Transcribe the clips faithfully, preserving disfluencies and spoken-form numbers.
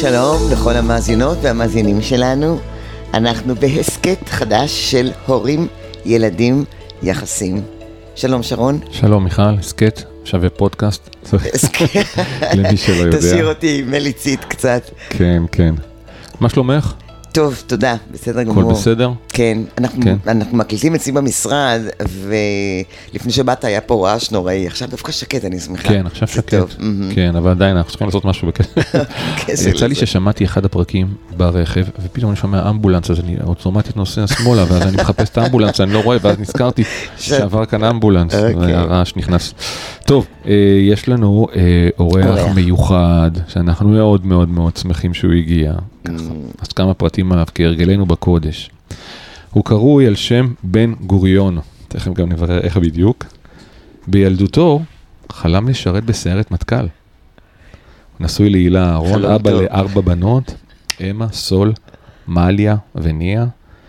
שלום לכל המאזינות והמאזינים שלנו. אנחנו בהסקט חדש של הורים, ילדים, יחסים. שלום שרון. שלום מיכל, הסקט שווה פודקאסט. למי שלא יודע. תשאיר אותי מליצית קצת. כן, כן. מה שלומך? טוב, תודה, בסדר גמור. הכל בסדר? כן, אנחנו, כן. אנחנו מקליטים אצלי במשרד, ולפני שבאת היה פה רעש נוראי, עכשיו דווקא שקט, אני שמחה. כן, עכשיו שקט. טוב. כן, אבל עדיין אנחנו צריכים לעשות משהו בקשר. יצא לי ששמעתי אחד הפרקים ברכב, ופתאום אני שומע אמבולנס, אז אני אוטומטית נוסע שמאלה, ואז אני מחפש את האמבולנס, אני לא רואה, ואז נזכרתי שעבר כאן אמבולנס, והרעש נכנס. טוב, יש לנו אורח מיוחד, שאנחנו מאוד מאוד מאוד שמחים שהוא הגיע. אז כמה פרטים עליו, כהרגלנו בקודש. הוא קרוי על שם בן גוריון, תכף גם נברר איך בדיוק. בילדותו חלם לשרת בסיירת מטכ"ל. הוא נשוי להילה אהרון, אבא לארבע בנות, אמה, סול, מליה וניה.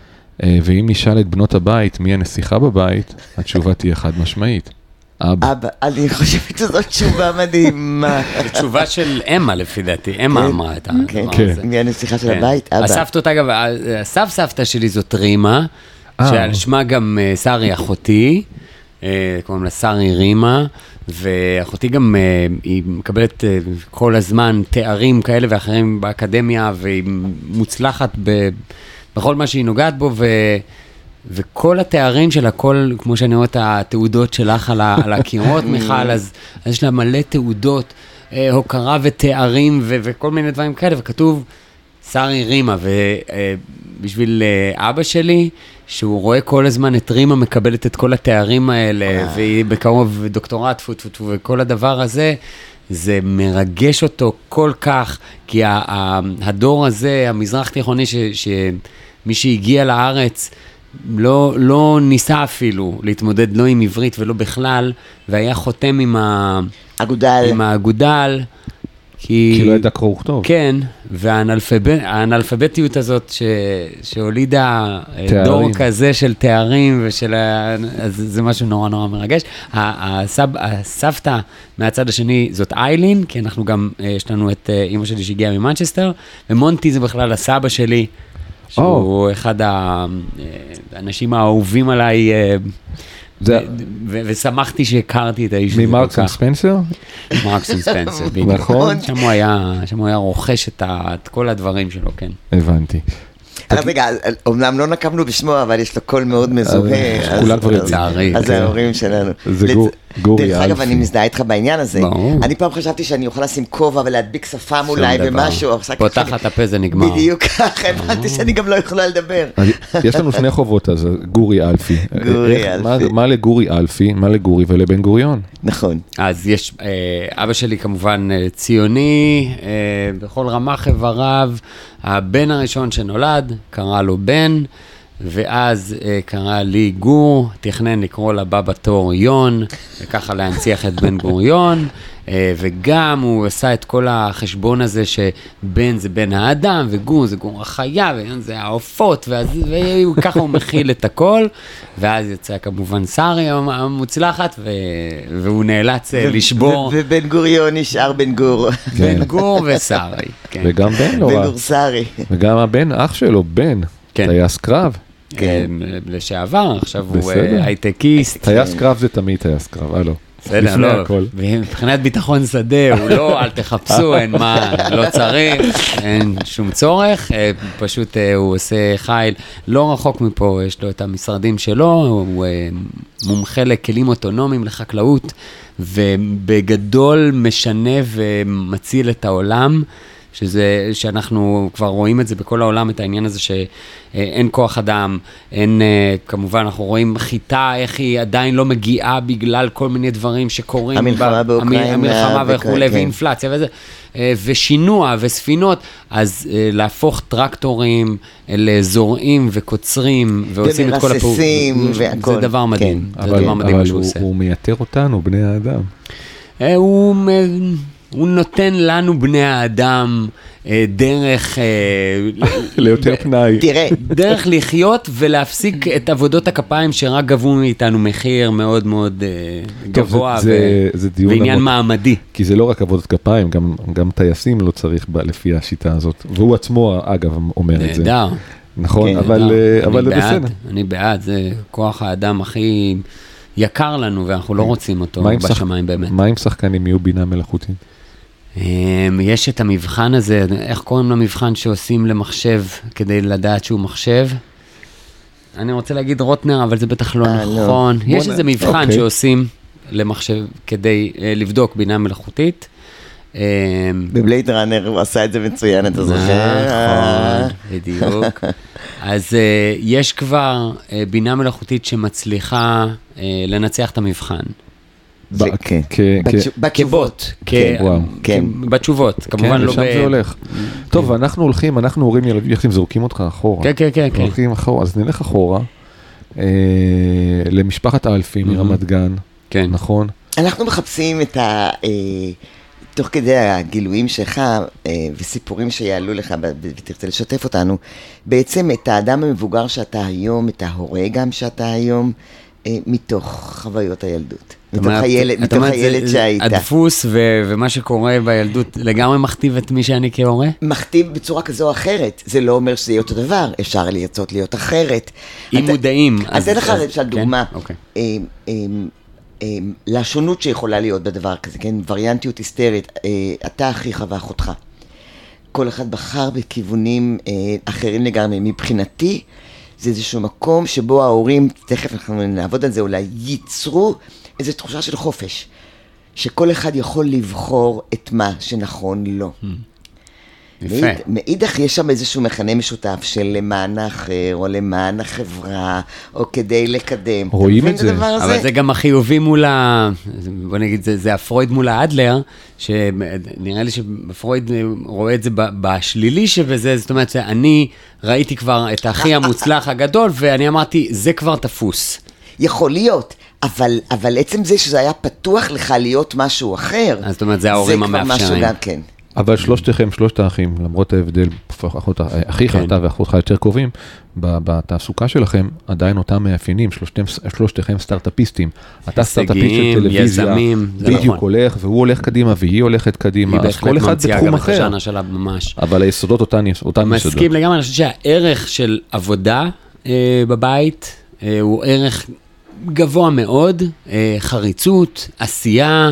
ואם נשאל את בנות הבית מי הנסיכה בבית, התשובה תהיה חד משמעית. אבא. אבא, אני חושבת שזאת תשובה מדהימה. תשובה של אמה לפי דעתי, אמה אמרה את הדבר הזה. מי הנסיכה של הבית? אבא. הסבתות אגב, הסב סבתא שלי זאת רימה, שעל שמה גם שרי אחותי, קוראים לה שרי רימה, ואחותי גם היא מקבלת כל הזמן תארים כאלה ואחרים באקדמיה, והיא מוצלחת בכל מה שהיא נוגעת בו, ו... וכל התארים שלה, כל, כמו שאני רואה את התעודות שלך על, על הקירות, מיכל, אז, אז יש לה מלא תעודות, אה, הוקרה ותארים ו, וכל מיני דברים כאלה, וכתוב שרי רימה, ובשביל אה, אבא שלי, שהוא רואה כל הזמן את רימה מקבלת את כל התארים האלה, והיא בקרוב דוקטורט, פו, פו, פו, וכל הדבר הזה, זה מרגש אותו כל כך, כי הדור הזה, המזרח תיכוני, ש, שמי שהגיע לארץ, לא, לא ניסה אפילו להתמודד לא עם עברית ולא בכלל, והיה חותם עם האגודל. עם האגודל, כי... כי לא ידע קרוא וכתוב. כן, והאנאלפביתיות הזאת ש... שהולידה תארים. דור כזה של תארים, ושל... אז זה משהו נורא נורא מרגש. הסב... הסבתא מהצד השני זאת איילין, כי אנחנו גם, יש לנו את אמא שלי שהגיעה ממנצ'סטר, ומונטי זה בכלל הסבא שלי, שהוא אחד האנשים האהובים עליי, ושמחתי שהכרתי את האיש הזה. ממרקס אנד ספנסר? מרקס אנד ספנסר, נכון. שם הוא היה רוכש את כל הדברים שלו, כן. הבנתי. רגע, אומנם לא נקמנו בשמו, אבל יש לו קול מאוד מזוהה. כולה כבר יודעים. אז זה ההורים שלנו. זה גורי אלפי. דרך אגב, אני מזדהה איתך בעניין הזה. אני פעם חשבתי שאני אוכל לשים כובע ולהדביק שפם אולי ומשהו. פותחת הפה זה נגמר. בדיוק ככה, הבנתי שאני גם לא יכולה לדבר. יש לנו שני חובות, אז גורי אלפי. גורי אלפי. מה לגורי אלפי, מה לגורי ולבן גוריון? נכון. אז יש, אבא שלי כמובן ציוני, בכל רמ"ח איבריו, הבן הראשון שנולד, קרא לו בן, ואז אה, קרא לי גור, תכנן לקרוא לבא בתור יון, וככה להנציח את בן גוריון, אה, וגם הוא עשה את כל החשבון הזה שבן זה בן האדם, וגור זה גור החיה, ויון זה העופות, וככה הוא מכיל את הכל, ואז יצא כמובן שרי המוצלחת, ו... והוא נאלץ ו- לשבור. ו- ובן גוריון נשאר בן גור. בן גור ושרי. כן. וגם בן לא רע. בן גור שרי. וגם הבן, אח שלו, בן. כן. טייס קרב. כן, לשעבר, עכשיו הוא הייטקיסט. טייס קרב זה תמיד טייס קרב, הלו. בסדר, לא, מבחינת ביטחון שדה, הוא לא, אל תחפשו, אין מה, לא צריך, אין שום צורך, פשוט הוא עושה חיל, לא רחוק מפה, יש לו את המשרדים שלו, הוא מומחה לכלים אוטונומיים, לחקלאות, ובגדול משנה ומציל את העולם, שזה, שאנחנו כבר רואים את זה בכל העולם, את העניין הזה שאין כוח אדם, אין, כמובן, אנחנו רואים חיטה, איך היא עדיין לא מגיעה בגלל כל מיני דברים שקורים. המלחמה באוקראינה. המלחמה וכו', ואינפלציה וזה, ושינוע וספינות, אז להפוך טרקטורים לזורעים וקוצרים, ועושים את כל הפעולות. ומרססים והכל. זה דבר מדהים. אבל הוא מייתר אותנו, בני האדם. הוא... הוא נותן לנו בני האדם דרך... ליותר פנאי. תראה. דרך לחיות ולהפסיק את עבודות הכפיים שרק גבו מאיתנו מחיר מאוד מאוד גבוה ועניין מעמדי. כי זה לא רק עבודות כפיים, גם טייסים לא צריך לפי השיטה הזאת. והוא עצמו, אגב, אומר את זה. נהדר. נכון, אבל זה בסדר. אני בעד, זה כוח האדם הכי יקר לנו, ואנחנו לא רוצים אותו בשמיים באמת. מה עם שחקנים יהיו בינה מלאכותית? יש את המבחן הזה, איך קוראים למבחן שעושים למחשב כדי לדעת שהוא מחשב? אני רוצה להגיד רוטנר, אבל זה בטח לא נכון. יש איזה מבחן שעושים למחשב כדי לבדוק בינה מלאכותית. בבלייד ראנר הוא עשה את זה מצוין, אתה זוכר? נכון, בדיוק. אז יש כבר בינה מלאכותית שמצליחה לנצח את המבחן. בתשובות. בתשובות, כמובן לא ב... לשם זה הולך. טוב, אנחנו הולכים, אנחנו הורים ילדים, זורקים אותך אחורה. כן, כן, כן. הולכים אחורה, אז נלך אחורה, למשפחת האלפים מרמת גן, נכון? אנחנו מחפשים את ה... תוך כדי הגילויים שלך וסיפורים שיעלו לך ותרצה לשתף אותנו, בעצם את האדם המבוגר שאתה היום, את ההורה גם שאתה היום, מתוך חוויות הילדות. מתוך הילד שהיית. הדפוס ומה שקורה בילדות לגמרי מכתיב את מי שאני כהורה? מכתיב בצורה כזו או אחרת. זה לא אומר שזה יהיה אותו דבר, אפשר לרצות להיות אחרת. אם מודעים. אז אין לך למשל דוגמה. לשונות שיכולה להיות בדבר כזה, כן? וריאנטיות היסטרית, אתה אחיך ואחותך. כל אחד בחר בכיוונים אחרים לגמרי. מבחינתי, זה איזשהו מקום שבו ההורים, תכף אנחנו נעבוד על זה, אולי ייצרו איזו תחושה של חופש, שכל אחד יכול לבחור את מה שנכון לו. יפה. מאידך יש שם איזשהו מכנה משותף של למען האחר, או למען החברה, או כדי לקדם. רואים את זה. אבל זה גם החיובי מול ה... בוא נגיד, זה, זה הפרויד מול האדלר, שנראה לי שפרויד רואה את זה בשלילי שבזה, זאת אומרת שאני ראיתי כבר את האחי המוצלח הגדול, ואני אמרתי, זה כבר תפוס. יכול להיות. אבל, אבל עצם זה שזה היה פתוח לך להיות משהו אחר, אז זאת אומרת, זה ההורים המאפשרים. זה כבר משהו גם כן. אבל שלושתכם, שלושת האחים, למרות ההבדל, אחיך אתה ואחותך יותר קרובים, בתעסוקה שלכם עדיין אותם מאפיינים, שלושתכם סטארט-אפיסטים. אתה סטארט-אפיסט של טלוויזיה, בדיוק הולך, והוא הולך קדימה, והיא הולכת קדימה, אז כל אחד בתחום אחר. אבל היסודות אותן יסודות. מסכים לגמרי, אני חושב שהערך של עבודה בבית הוא ערך גבוה מאוד, חריצות, עשייה,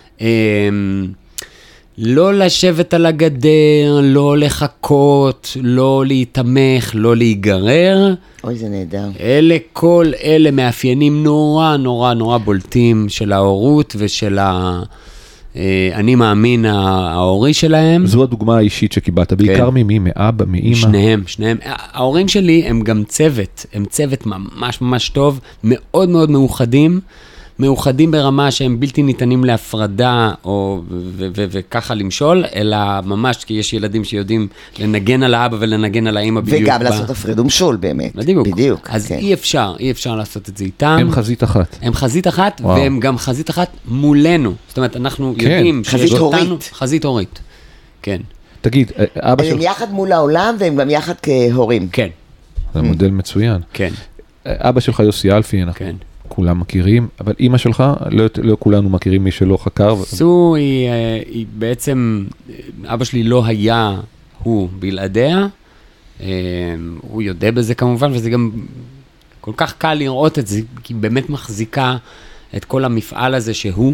לא לשבת על הגדר, לא לחכות, לא להתמך, לא להיגרר. אוי, זה נהדר. אלה, כל אלה מאפיינים נורא, נורא, נורא בולטים של ההורות ושל ה... אני מאמין ההורי שלהם. זו הדוגמה האישית שקיבלת, בעיקר ממי, מאבא, מאמא. שניהם, שניהם. ההורים שלי הם גם צוות, הם צוות ממש ממש טוב, מאוד מאוד מאוחדים, מאוחדים ברמה שהם בלתי ניתנים להפרדה, או, ו- ו- וככה למשול, אלא ממש, כי יש ילדים שיודעים לנגן על האבא ולנגן על האמא בדיוק. וגם לעשות הפרד ומשול באמת. בדיוק. בדיוק. אז אי אפשר, אי אפשר לעשות את זה איתם. הם חזית אחת. הם חזית אחת, והם גם חזית אחת מולנו. זאת אומרת, אנחנו יודעים חזית הורית. חזית הורית, כן. תגיד, אבא שלך... הם יחד מול העולם, והם גם יחד כהורים. כן. זה מודל מצוין. כן. אבא שלך יוסי אלפי, אנחנו כולם מכירים, אבל אמא שלך, לא, לא כולנו מכירים מי שלא חקר. סו היא, היא בעצם, אבא שלי לא היה הוא בלעדיה, הוא יודע בזה כמובן, וזה גם כל כך קל לראות את זה, כי היא באמת מחזיקה את כל המפעל הזה שהוא,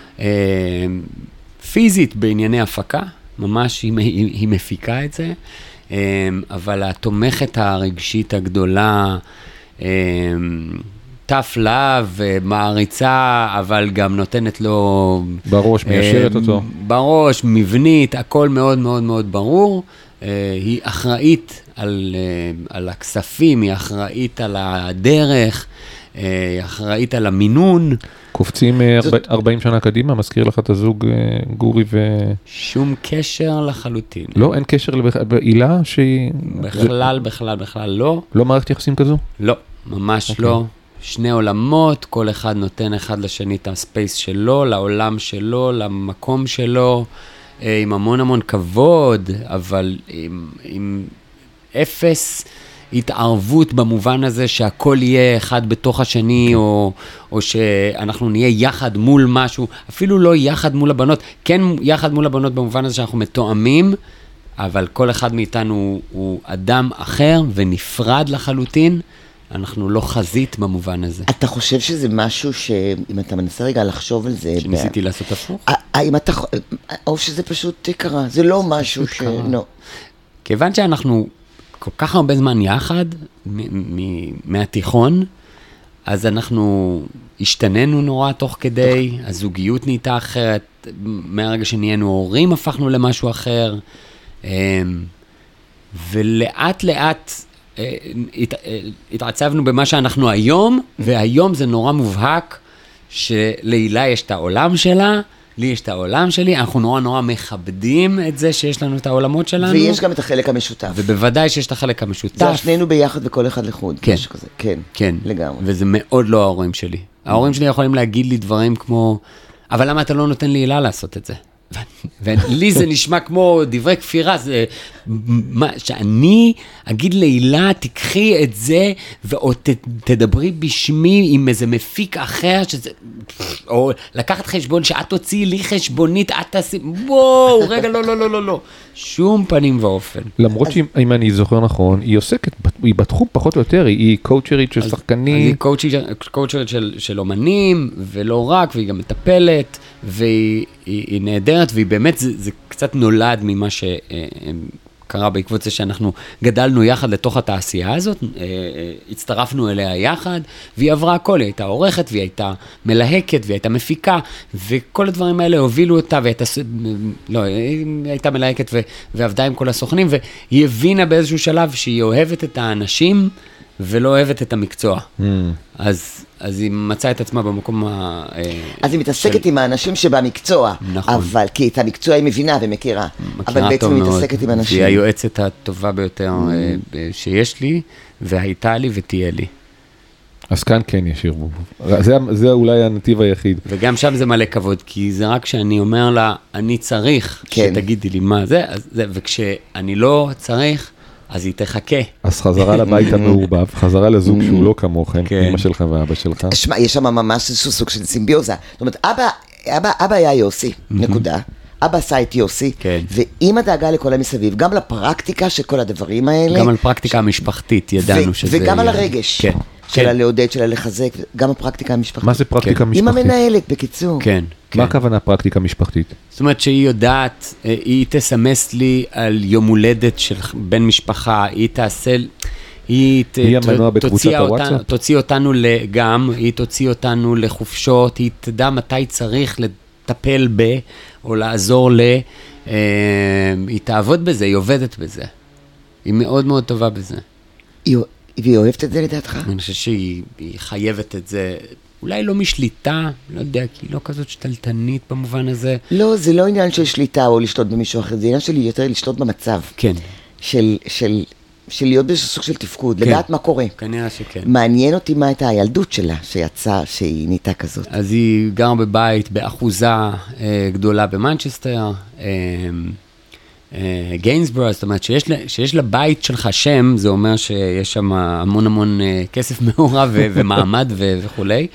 פיזית בענייני הפקה, ממש היא, היא, היא מפיקה את זה, אבל התומכת הרגשית הגדולה, טף לב, מעריצה, אבל גם נותנת לו... בראש, מיישרת אותו. בראש, מבנית, הכל מאוד מאוד מאוד ברור. היא אחראית על, על הכספים, היא אחראית על הדרך, היא אחראית על המינון. קופצים ארבעים שנה קדימה, מזכיר לך את הזוג גורי ו... שום קשר לחלוטין. לא, אין קשר בעילה שהיא... בכלל, בכלל, בכלל לא. לא מערכת יחסים כזו? לא, ממש לא. שני עולמות, כל אחד נותן אחד לשני את הספייס שלו, לעולם שלו, למקום שלו. עם המון המון כבוד, אבל עם, עם אפס התערבות במובן הזה שהכל יהיה אחד בתוך השני, או, או שאנחנו נהיה יחד מול משהו, אפילו לא יחד מול הבנות, כן יחד מול הבנות במובן הזה שאנחנו מתואמים, אבל כל אחד מאיתנו הוא אדם אחר ונפרד לחלוטין, אנחנו לא חזית במובן הזה. אתה חושב שזה משהו שאם אתה מנסה רגע לחשוב על זה... שניסיתי לעשות הפוך? האם אתה... או שזה פשוט קרה, זה לא משהו ש... לא. כיוון שאנחנו כל כך הרבה זמן יחד, מהתיכון, אז אנחנו השתננו נורא תוך כדי, הזוגיות נהייתה אחרת, מהרגע שנהיינו הורים הפכנו למשהו אחר, ולאט לאט התעצבנו במה שאנחנו היום, והיום זה נורא מובהק שלהילה יש את העולם שלה, לי יש את העולם שלי, אנחנו נורא נורא מכבדים את זה שיש לנו את העולמות שלנו. ויש גם את החלק המשותף. ובוודאי שיש את החלק המשותף. זה שנינו ביחד וכל אחד לחוד. כן. כזה. כן. כן. לגמרי. וזה מאוד לא ההורים שלי. ההורים שלי יכולים להגיד לי דברים כמו, אבל למה אתה לא נותן לי הילה לעשות את זה? ולי זה נשמע כמו דברי כפירה, זה, מה, שאני אגיד להילה, תקחי את זה, או ת, תדברי בשמי עם איזה מפיק אחר, שזה, או לקחת חשבון שאת תוציאי לי חשבונית, את תעשי, בואו, רגע, לא, לא, לא, לא, לא, שום פנים ואופן. למרות שאם אני זוכר נכון, היא עוסקת, היא בתחום פחות או יותר, היא קואוצ'רית של שחקנים. היא קואוצ'רית של, של אומנים, ולא רק, והיא גם מטפלת, והיא היא, היא נהדרת, והיא באמת, זה, זה קצת נולד ממה שקרה בעקבות זה שאנחנו גדלנו יחד לתוך התעשייה הזאת, הצטרפנו אליה יחד, והיא עברה הכל, היא הייתה עורכת, והיא הייתה מלהקת, והיא הייתה מפיקה, וכל הדברים האלה הובילו אותה, והיא הייתה, לא, היא הייתה מלהקת ועבדה עם כל הסוכנים, והיא הבינה באיזשהו שלב שהיא אוהבת את האנשים, ולא אוהבת את המקצוע. Mm. אז, אז היא מצאה את עצמה במקום ה... אז היא מתעסקת של... עם האנשים שבמקצוע. נכון. אבל כי את המקצוע היא מבינה ומכירה. מכירה אבל בעצם היא מתעסקת עם אנשים. והיא היועצת הטובה ביותר mm. שיש לי, והייתה לי ותהיה לי. אז כאן כן יש ערבוב. זה, זה אולי הנתיב היחיד. וגם שם זה מלא כבוד, כי זה רק שאני אומר לה, אני צריך כן. שתגידי לי מה זה, אז זה, וכשאני לא צריך, אז היא תחכה. אז חזרה לבית המעורבב, חזרה לזוג שהוא לא כמוכם, אמא שלך ואבא שלך. שמע, יש שם ממש איזשהו סוג של סימביוזה. זאת אומרת, אבא, אבא, אבא היה יוסי, נקודה. אבא עשה את יוסי, ועם הדאגה לכל המסביב, גם לפרקטיקה של כל הדברים האלה. גם על פרקטיקה המשפחתית, ידענו שזה... וגם על הרגש. כן. שלה לעודד, שלה לחזק, גם הפרקטיקה המשפחתית. מה זה פרקטיקה משפחתית? עם המנהלת, בקיצור. כן. מה הכוונה פרקטיקה משפחתית? זאת אומרת שהיא יודעת, היא תסמס לי על יום הולדת של בן משפחה, היא תעשה, היא תוציא אותנו גם, היא תוציא אותנו לחופשות, היא תדע מתי צריך לטפל ב, או לעזור ל, היא תעבוד בזה, היא עובדת בזה. היא מאוד מאוד טובה בזה. והיא אוהבת את זה לדעתך? אני חושב שהיא חייבת את זה, אולי לא משליטה, לא יודע, כי היא לא כזאת שתלטנית במובן הזה. לא, זה לא עניין של שליטה או לשלוט במישהו אחר, זה עניין שלי יותר לשלוט במצב. כן. של, של, של להיות באיזשהו סוג של תפקוד, כן. לדעת מה קורה. כנראה שכן. מעניין אותי מה הייתה הילדות שלה, שיצאה, שהיא נהייתה כזאת. אז היא גרה בבית, באחוזה אה, גדולה במנצ'סטר, אה, גיינסבורו, זאת אומרת שיש, שיש לבית שלך שם, זה אומר שיש שם המון המון כסף מעורב ומעמד וכולי,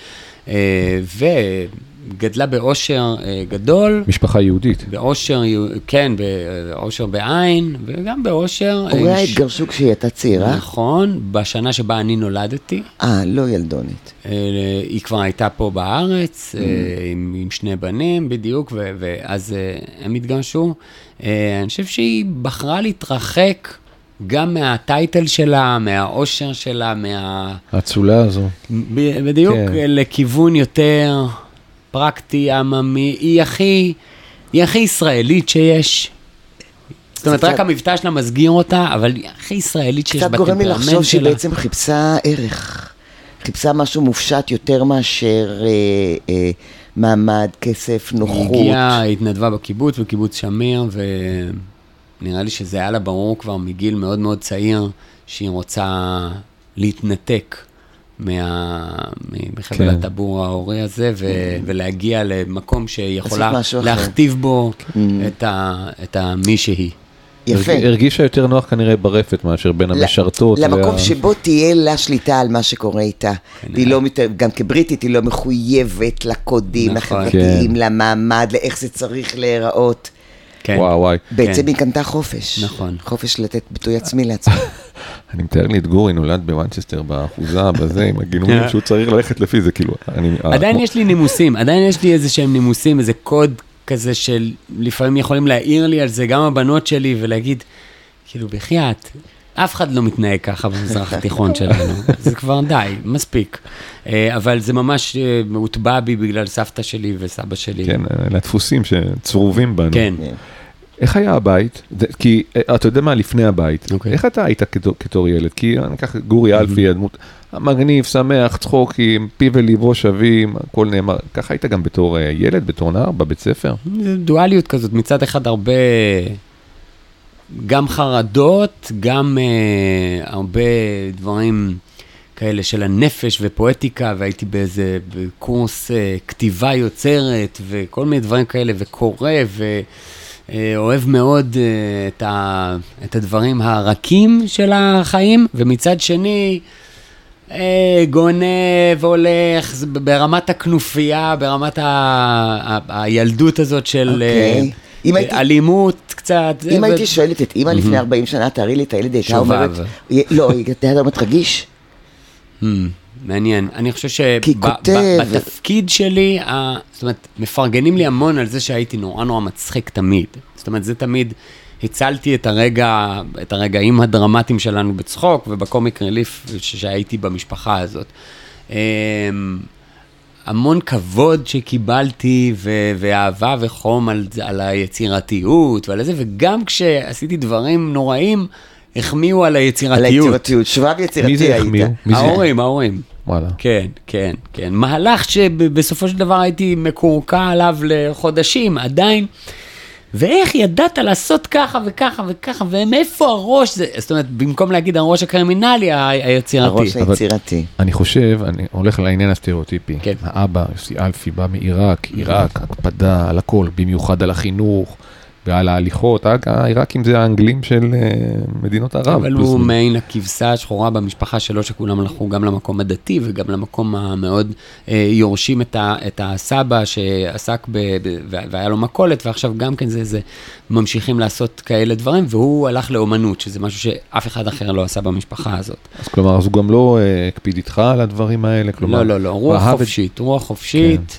וגדלה באושר גדול. משפחה יהודית. באושר, כן, באושר בעין, וגם באושר. הוריה התגרשו כשהיא הייתה צעירה? נכון, בשנה שבה אני נולדתי. אה, לא ילדונית. היא כבר הייתה פה בארץ, עם, עם שני בנים בדיוק, ואז הם התגרשו. אני חושב שהיא בחרה להתרחק גם מהטייטל שלה, מהאושר שלה, מה... הצולה הזו. בדיוק, כן. לכיוון יותר פרקטי, עממי, היא הכי, היא הכי ישראלית שיש. זאת אומרת, רק המבטא שלה מסגיר אותה, אבל היא הכי ישראלית שיש בטמפרמנט שלה. קצת גורם לי לחשוב שהיא בעצם חיפשה ערך. חיפשה משהו מופשט יותר מאשר... אה, אה, מעמד, כסף, נוחות. היא הגיעה, התנדבה בקיבוץ, בקיבוץ שמיר, ונראה לי שזה היה לה ברור כבר מגיל מאוד מאוד צעיר, שהיא רוצה להתנתק מחבל הטבור ההורי הזה, ולהגיע למקום שיכולה להכתיב בו את מי שהיא. יפה. הרגישה יותר נוח כנראה ברפת מאשר בין המשרתות. למקום שבו תהיה לה שליטה על מה שקורה איתה. גם כבריטית היא לא מחויבת לקודים, לחברתיים, למעמד, לאיך זה צריך להיראות. וואו וואי. בעצם היא קנתה חופש. נכון. חופש לתת ביטוי עצמי לעצמי. אני מתאר לי את גורי נולד בוונצ'סטר, באחוזה, בזה, עם הגינומים שהוא צריך ללכת לפי זה, כאילו. עדיין יש לי נימוסים, עדיין יש לי איזה שהם נימוסים, איזה קוד כזה של, לפעמים יכולים להעיר לי על זה, גם הבנות שלי, ולהגיד, כאילו, בחייאת, אף אחד לא מתנהג ככה במזרח התיכון שלנו. זה כבר די, מספיק. אבל זה ממש מוטבע בי בגלל סבתא שלי וסבא שלי. כן, לדפוסים שצרובים בנו. כן. איך היה הבית? כי אתה יודע מה לפני הבית. איך אתה היית כתור ילד? כי אני אקח גורי אלפי, הדמות מגניב, שמח, צחוקים, פי וליבו שווים, הכל נאמר. ככה היית גם בתור ילד, בתור נער, בבית ספר? זה דואליות כזאת, מצד אחד הרבה... גם חרדות, גם uh, הרבה דברים כאלה של הנפש ופואטיקה, והייתי באיזה קורס uh, כתיבה יוצרת, וכל מיני דברים כאלה, וקורא, ואוהב uh, מאוד uh, את, ה, את הדברים הרכים של החיים, ומצד שני, uh, גונב, הולך, ברמת הכנופיה, ברמת ה, ה, הילדות הזאת של... Okay. Uh, אלימות קצת. אם הייתי שואלת את אמא לפני ארבעים שנה, תראי לי את הילד, הייתה אומרת, לא, היא הייתה אומרת רגיש. מעניין. אני חושב שבתפקיד שלי, זאת אומרת, מפרגנים לי המון על זה שהייתי נורא נורא מצחיק תמיד. זאת אומרת, זה תמיד, הצלתי את הרגע, את הרגעים הדרמטיים שלנו בצחוק, ובקומיק ריליף שהייתי במשפחה הזאת. המון כבוד שקיבלתי, ו- ואהבה וחום על, על היצירתיות ועל זה, וגם כשעשיתי דברים נוראים, החמיאו על היצירתיות. על היצירתיות, שבב יצירתי היית. מי זה החמיאו? ההורים, ההורים. וואלה. כן, כן, כן. מהלך שבסופו של דבר הייתי מקורקע עליו לחודשים, עדיין, ואיך ידעת לעשות ככה וככה וככה, ומאיפה הראש זה, זאת אומרת, במקום להגיד הראש הקרימינלי, היצירתי. הראש היצירתי. אני חושב, אני הולך לעניין הסטריאוטיפי. כן. האבא, יוסי אלפי, בא מעיראק, עיראק, הקפדה על הכל, במיוחד על החינוך, ועל ההליכות, העיראקים זה האנגלים של מדינות ערב. אבל הוא מעין הכבשה השחורה במשפחה שלו, שכולם הלכו גם למקום הדתי, וגם למקום המאוד יורשים את הסבא שעסק, והיה לו מקולת, ועכשיו גם כן זה ממשיכים לעשות כאלה דברים, והוא הלך לאומנות, שזה משהו שאף אחד אחר לא עשה במשפחה הזאת. אז כלומר, אז הוא גם לא הקפיד איתך על הדברים האלה? לא, לא, לא, רוח חופשית, רוח חופשית,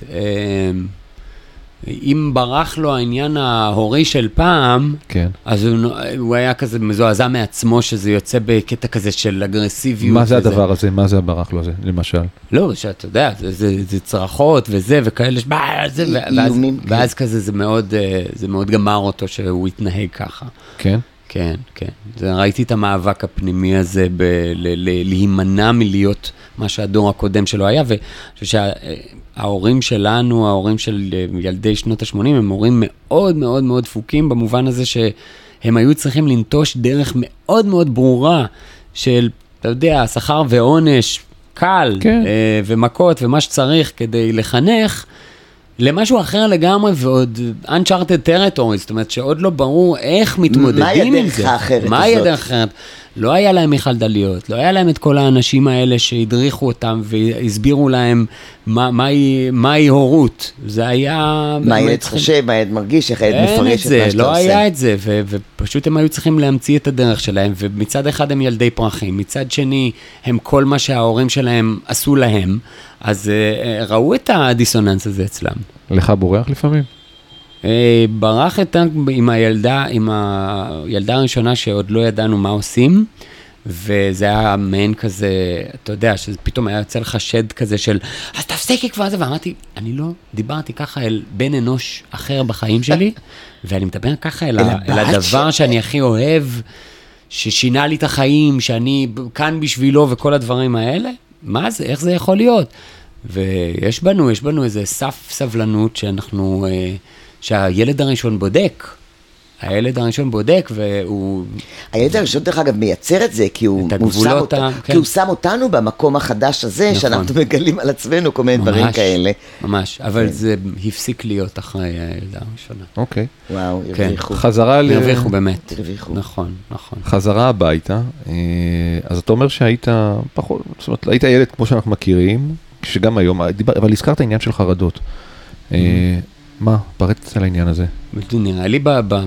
אם ברח לו העניין ההורי של פעם, כן. אז הוא, הוא היה כזה מזועזע מעצמו, שזה יוצא בקטע כזה של אגרסיביות. מה זה וזה. הדבר הזה? מה זה הברח לו הזה, למשל? לא, שאתה יודע, זה, זה, זה צרחות וזה, וכאלה, זה, ואז, ואז כזה זה מאוד, זה מאוד גמר אותו שהוא יתנהג ככה. כן? כן, כן. זה, ראיתי את המאבק הפנימי הזה, ב, ל, ל, להימנע מלהיות מה שהדור הקודם שלו היה, ואני חושב שההורים שלנו, ההורים של ילדי שנות ה-שמונים, הם הורים מאוד מאוד מאוד דפוקים, במובן הזה שהם היו צריכים לנטוש דרך מאוד מאוד ברורה, של, אתה יודע, שכר ועונש, קל, כן. אה, ומכות, ומה שצריך כדי לחנך, למשהו אחר לגמרי, ועוד uncharted territory, זאת אומרת שעוד לא ברור איך מתמודדים עם זה. מה הדרך האחרת הזאת? מה הדרך אחרת? לא היה להם מחלדליות, לא היה להם את כל האנשים האלה שהדריכו אותם והסבירו להם מה, מהי, מהי הורות. זה היה... מה ילד חושב, מה ילד מרגיש, איך ילד מפרש את מה שאתה עושה. לא היה את זה, ו- ופשוט הם היו צריכים להמציא את הדרך שלהם, ומצד אחד הם ילדי פרחים, מצד שני הם כל מה שההורים שלהם עשו להם, אז uh, ראו את הדיסוננס הזה אצלם. לך בורח לפעמים? ברח עם הילדה, עם הילדה הראשונה שעוד לא ידענו מה עושים, וזה היה מעין כזה, אתה יודע, שפתאום היה יוצא לך שד כזה של, אז תפסיקי כבר זה, ואמרתי, אני לא דיברתי ככה אל בן אנוש אחר בחיים שלי, ואני מדבר ככה אל, אל הדבר שאני הכי אוהב, ששינה לי את החיים, שאני כאן בשבילו וכל הדברים האלה, מה זה, איך זה יכול להיות? ויש בנו, יש בנו איזה סף סבלנות שאנחנו... שהילד הראשון בודק, הילד הראשון בודק, והוא... הילד הראשון, דרך אגב, מייצר את זה, כי הוא, את הוא, שם, הגבולות אותה, ה... כי הוא שם אותנו במקום החדש הזה, נכון. שאנחנו מגלים על עצמנו כל מיני ממש, דברים כאלה. ממש, אבל כן. זה הפסיק להיות אחרי הילדה הראשונה. אוקיי. וואו, כן. הרוויחו. חזרה ל... הרוויחו באמת. הרוויחו. נכון, נכון. חזרה הביתה, אז אתה אומר שהיית פחות, זאת אומרת, היית ילד כמו שאנחנו מכירים, שגם היום, אבל הזכרת העניין של חרדות. מה, פרט על העניין הזה? נראה לי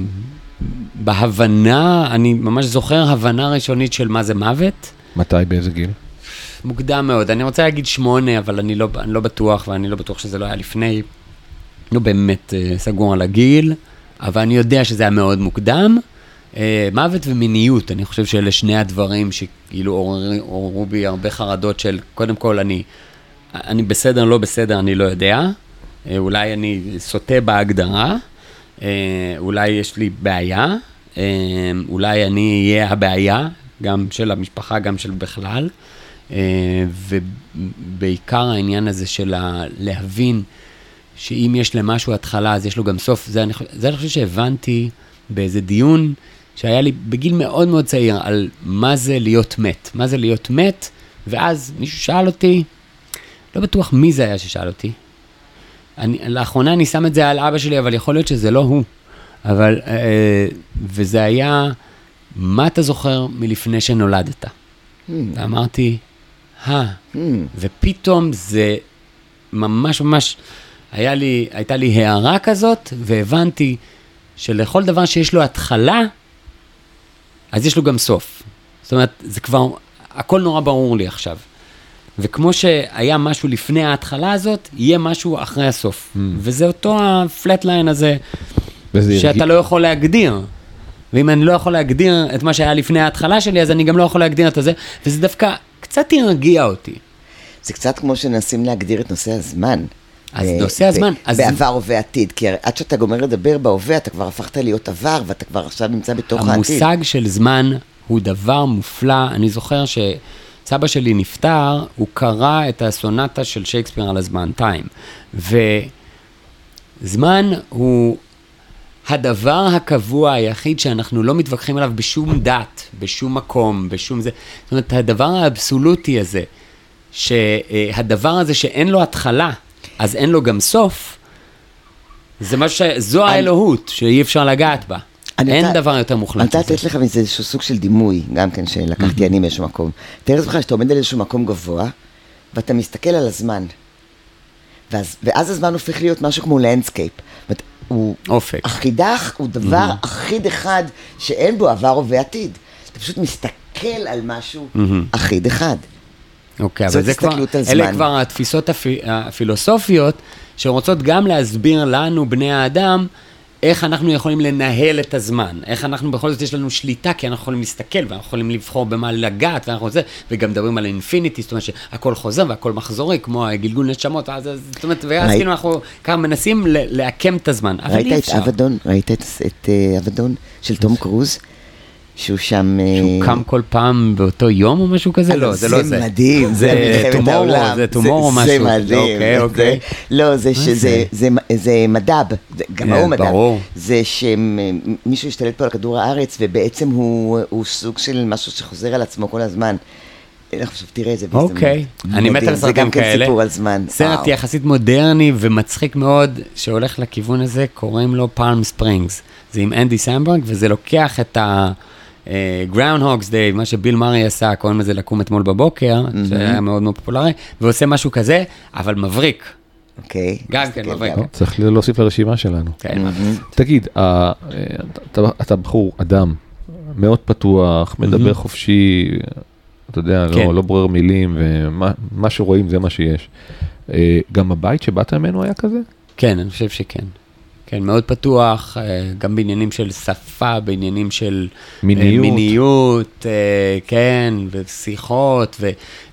בהבנה, אני ממש זוכר הבנה ראשונית של מה זה מוות. מתי, באיזה גיל? מוקדם מאוד, אני רוצה להגיד שמונה, אבל אני לא, אני לא בטוח, ואני לא בטוח שזה לא היה לפני, לא באמת סגור על הגיל, אבל אני יודע שזה היה מאוד מוקדם. מוות ומיניות, אני חושב שאלה שני הדברים שכאילו עוררו בי הרבה חרדות של, קודם כל אני, אני בסדר, לא בסדר, אני לא יודע, אולי אני סוטה בהגדרה, אולי יש לי בעיה, אולי אני אהיה הבעיה, גם של המשפחה, גם של בכלל, ובעיקר העניין הזה של להבין שאם יש למשהו התחלה, אז יש לו גם סוף. זה אני, זה אני חושב שהבנתי באיזה דיון שהיה לי בגיל מאוד מאוד צעיר על מה זה להיות מת. מה זה להיות מת, ואז מישהו שאל אותי, לא בטוח מי זה היה ששאל אותי. אני, לאחרונה אני שם את זה על אבא שלי, אבל יכול להיות שזה לא הוא. אבל, אה, וזה היה, מה אתה זוכר מלפני שנולדת? Hmm. ואמרתי, אה, hmm. ופתאום זה ממש ממש, היה לי, הייתה לי הערה כזאת, והבנתי שלכל דבר שיש לו התחלה, אז יש לו גם סוף. זאת אומרת, זה כבר, הכל נורא ברור לי עכשיו. וכמו שהיה משהו לפני ההתחלה הזאת, יהיה משהו אחרי הסוף. Mm. וזה אותו הפלטליין הזה, שאתה הרגיע... לא יכול להגדיר. ואם אני לא יכול להגדיר את מה שהיה לפני ההתחלה שלי, אז אני גם לא יכול להגדיר את זה. וזה דווקא קצת הרגיע אותי. זה קצת כמו שנסים להגדיר את נושא הזמן. אז נושא הזמן... בעבר ובעתיד, כי עד שאתה גומר לדבר בהווה, אתה כבר הפכת להיות עבר, ואתה כבר עכשיו נמצא בתוך העתיד. המושג של זמן הוא דבר מופלא. אני זוכר שסבא שלי נפטר, הוא קרא את הסונטה של שייקספיר על הזמן, time. וזמן הוא הדבר הקבוע היחיד שאנחנו לא מתווכחים עליו בשום דת, בשום מקום, בשום זה. זאת אומרת, הדבר האבסולוטי הזה, שהדבר הזה שאין לו התחלה, אז אין לו גם סוף, זה משהו ש... זו האלוהות שאי אפשר לגעת בה. אין דבר יותר מוחלט. אני רוצה לתת לך מזה איזשהו סוג של דימוי, גם כן שלקחתי אני מאיזשהו מקום. תאר לך שאתה עומד על איזשהו מקום גבוה, ואתה מסתכל על הזמן. ואז, ואז הזמן הופך להיות משהו כמו לנדסקייפ. הוא אופק. אחידך, הוא דבר אחיד אחד שאין בו עבר ועתיד. אתה פשוט מסתכל על משהו אחיד אחד. אוקיי, אבל זה כבר, אלה כבר התפיסות הפילוסופיות שרוצות גם להסביר לנו, בני האדם, איך אנחנו יכולים לנהל את הזמן, איך אנחנו בכל זאת יש לנו שליטה, כי אנחנו יכולים להסתכל, ואנחנו יכולים לבחור במה לגעת, ואנחנו זה, וגם מדברים על אינפיניטי, זאת אומרת שהכל חוזר והכל מחזורי, כמו הגלגול נשמות, אז, זאת אומרת, ואז כאילו אנחנו כמה מנסים להקם את הזמן, אבל אי אפשר. ראית את אבדון, ראית את אבדון של תום קרוז? שהוא שם... שהוא קם כל פעם באותו יום או משהו כזה? לא, זה לא זה. זה מדהים, זה טומורו, זה טומורו משהו. זה מדהים. אוקיי, אוקיי. לא, זה מדב, גם הוא מדב. זה שמישהו השתלט פה על כדור הארץ, ובעצם הוא סוג של משהו שחוזר על עצמו כל הזמן. אני חושב, תראה את זה בהזדמנות. אוקיי, אני מת על סרטים כאלה. זה גם כן סיפור על זמן. סרט יחסית מודרני ומצחיק מאוד, שהולך לכיוון הזה, קוראים לו פאלם ספרינגס. זה עם אנדי סמברג, וזה לוקח את ה... Groundhog's Day, מה שביל מרי עשה, קוראים לזה לקום אתמול בבוקר, שהיה מאוד מאוד פופולרי, ועושה משהו כזה, אבל מבריק. אוקיי. גם כן, מבריק. צריך להוסיף לרשימה שלנו. תגיד, אתה בחור, אדם, מאוד פתוח, מדבר חופשי, אתה יודע, לא בורר מילים, ומה שרואים זה מה שיש. גם הבית שבאת ממנו היה כזה? כן, אני חושב שכן. כן, מאוד פתוח, גם בעניינים של שפה, בעניינים של מיניות, מיניות כן, ושיחות,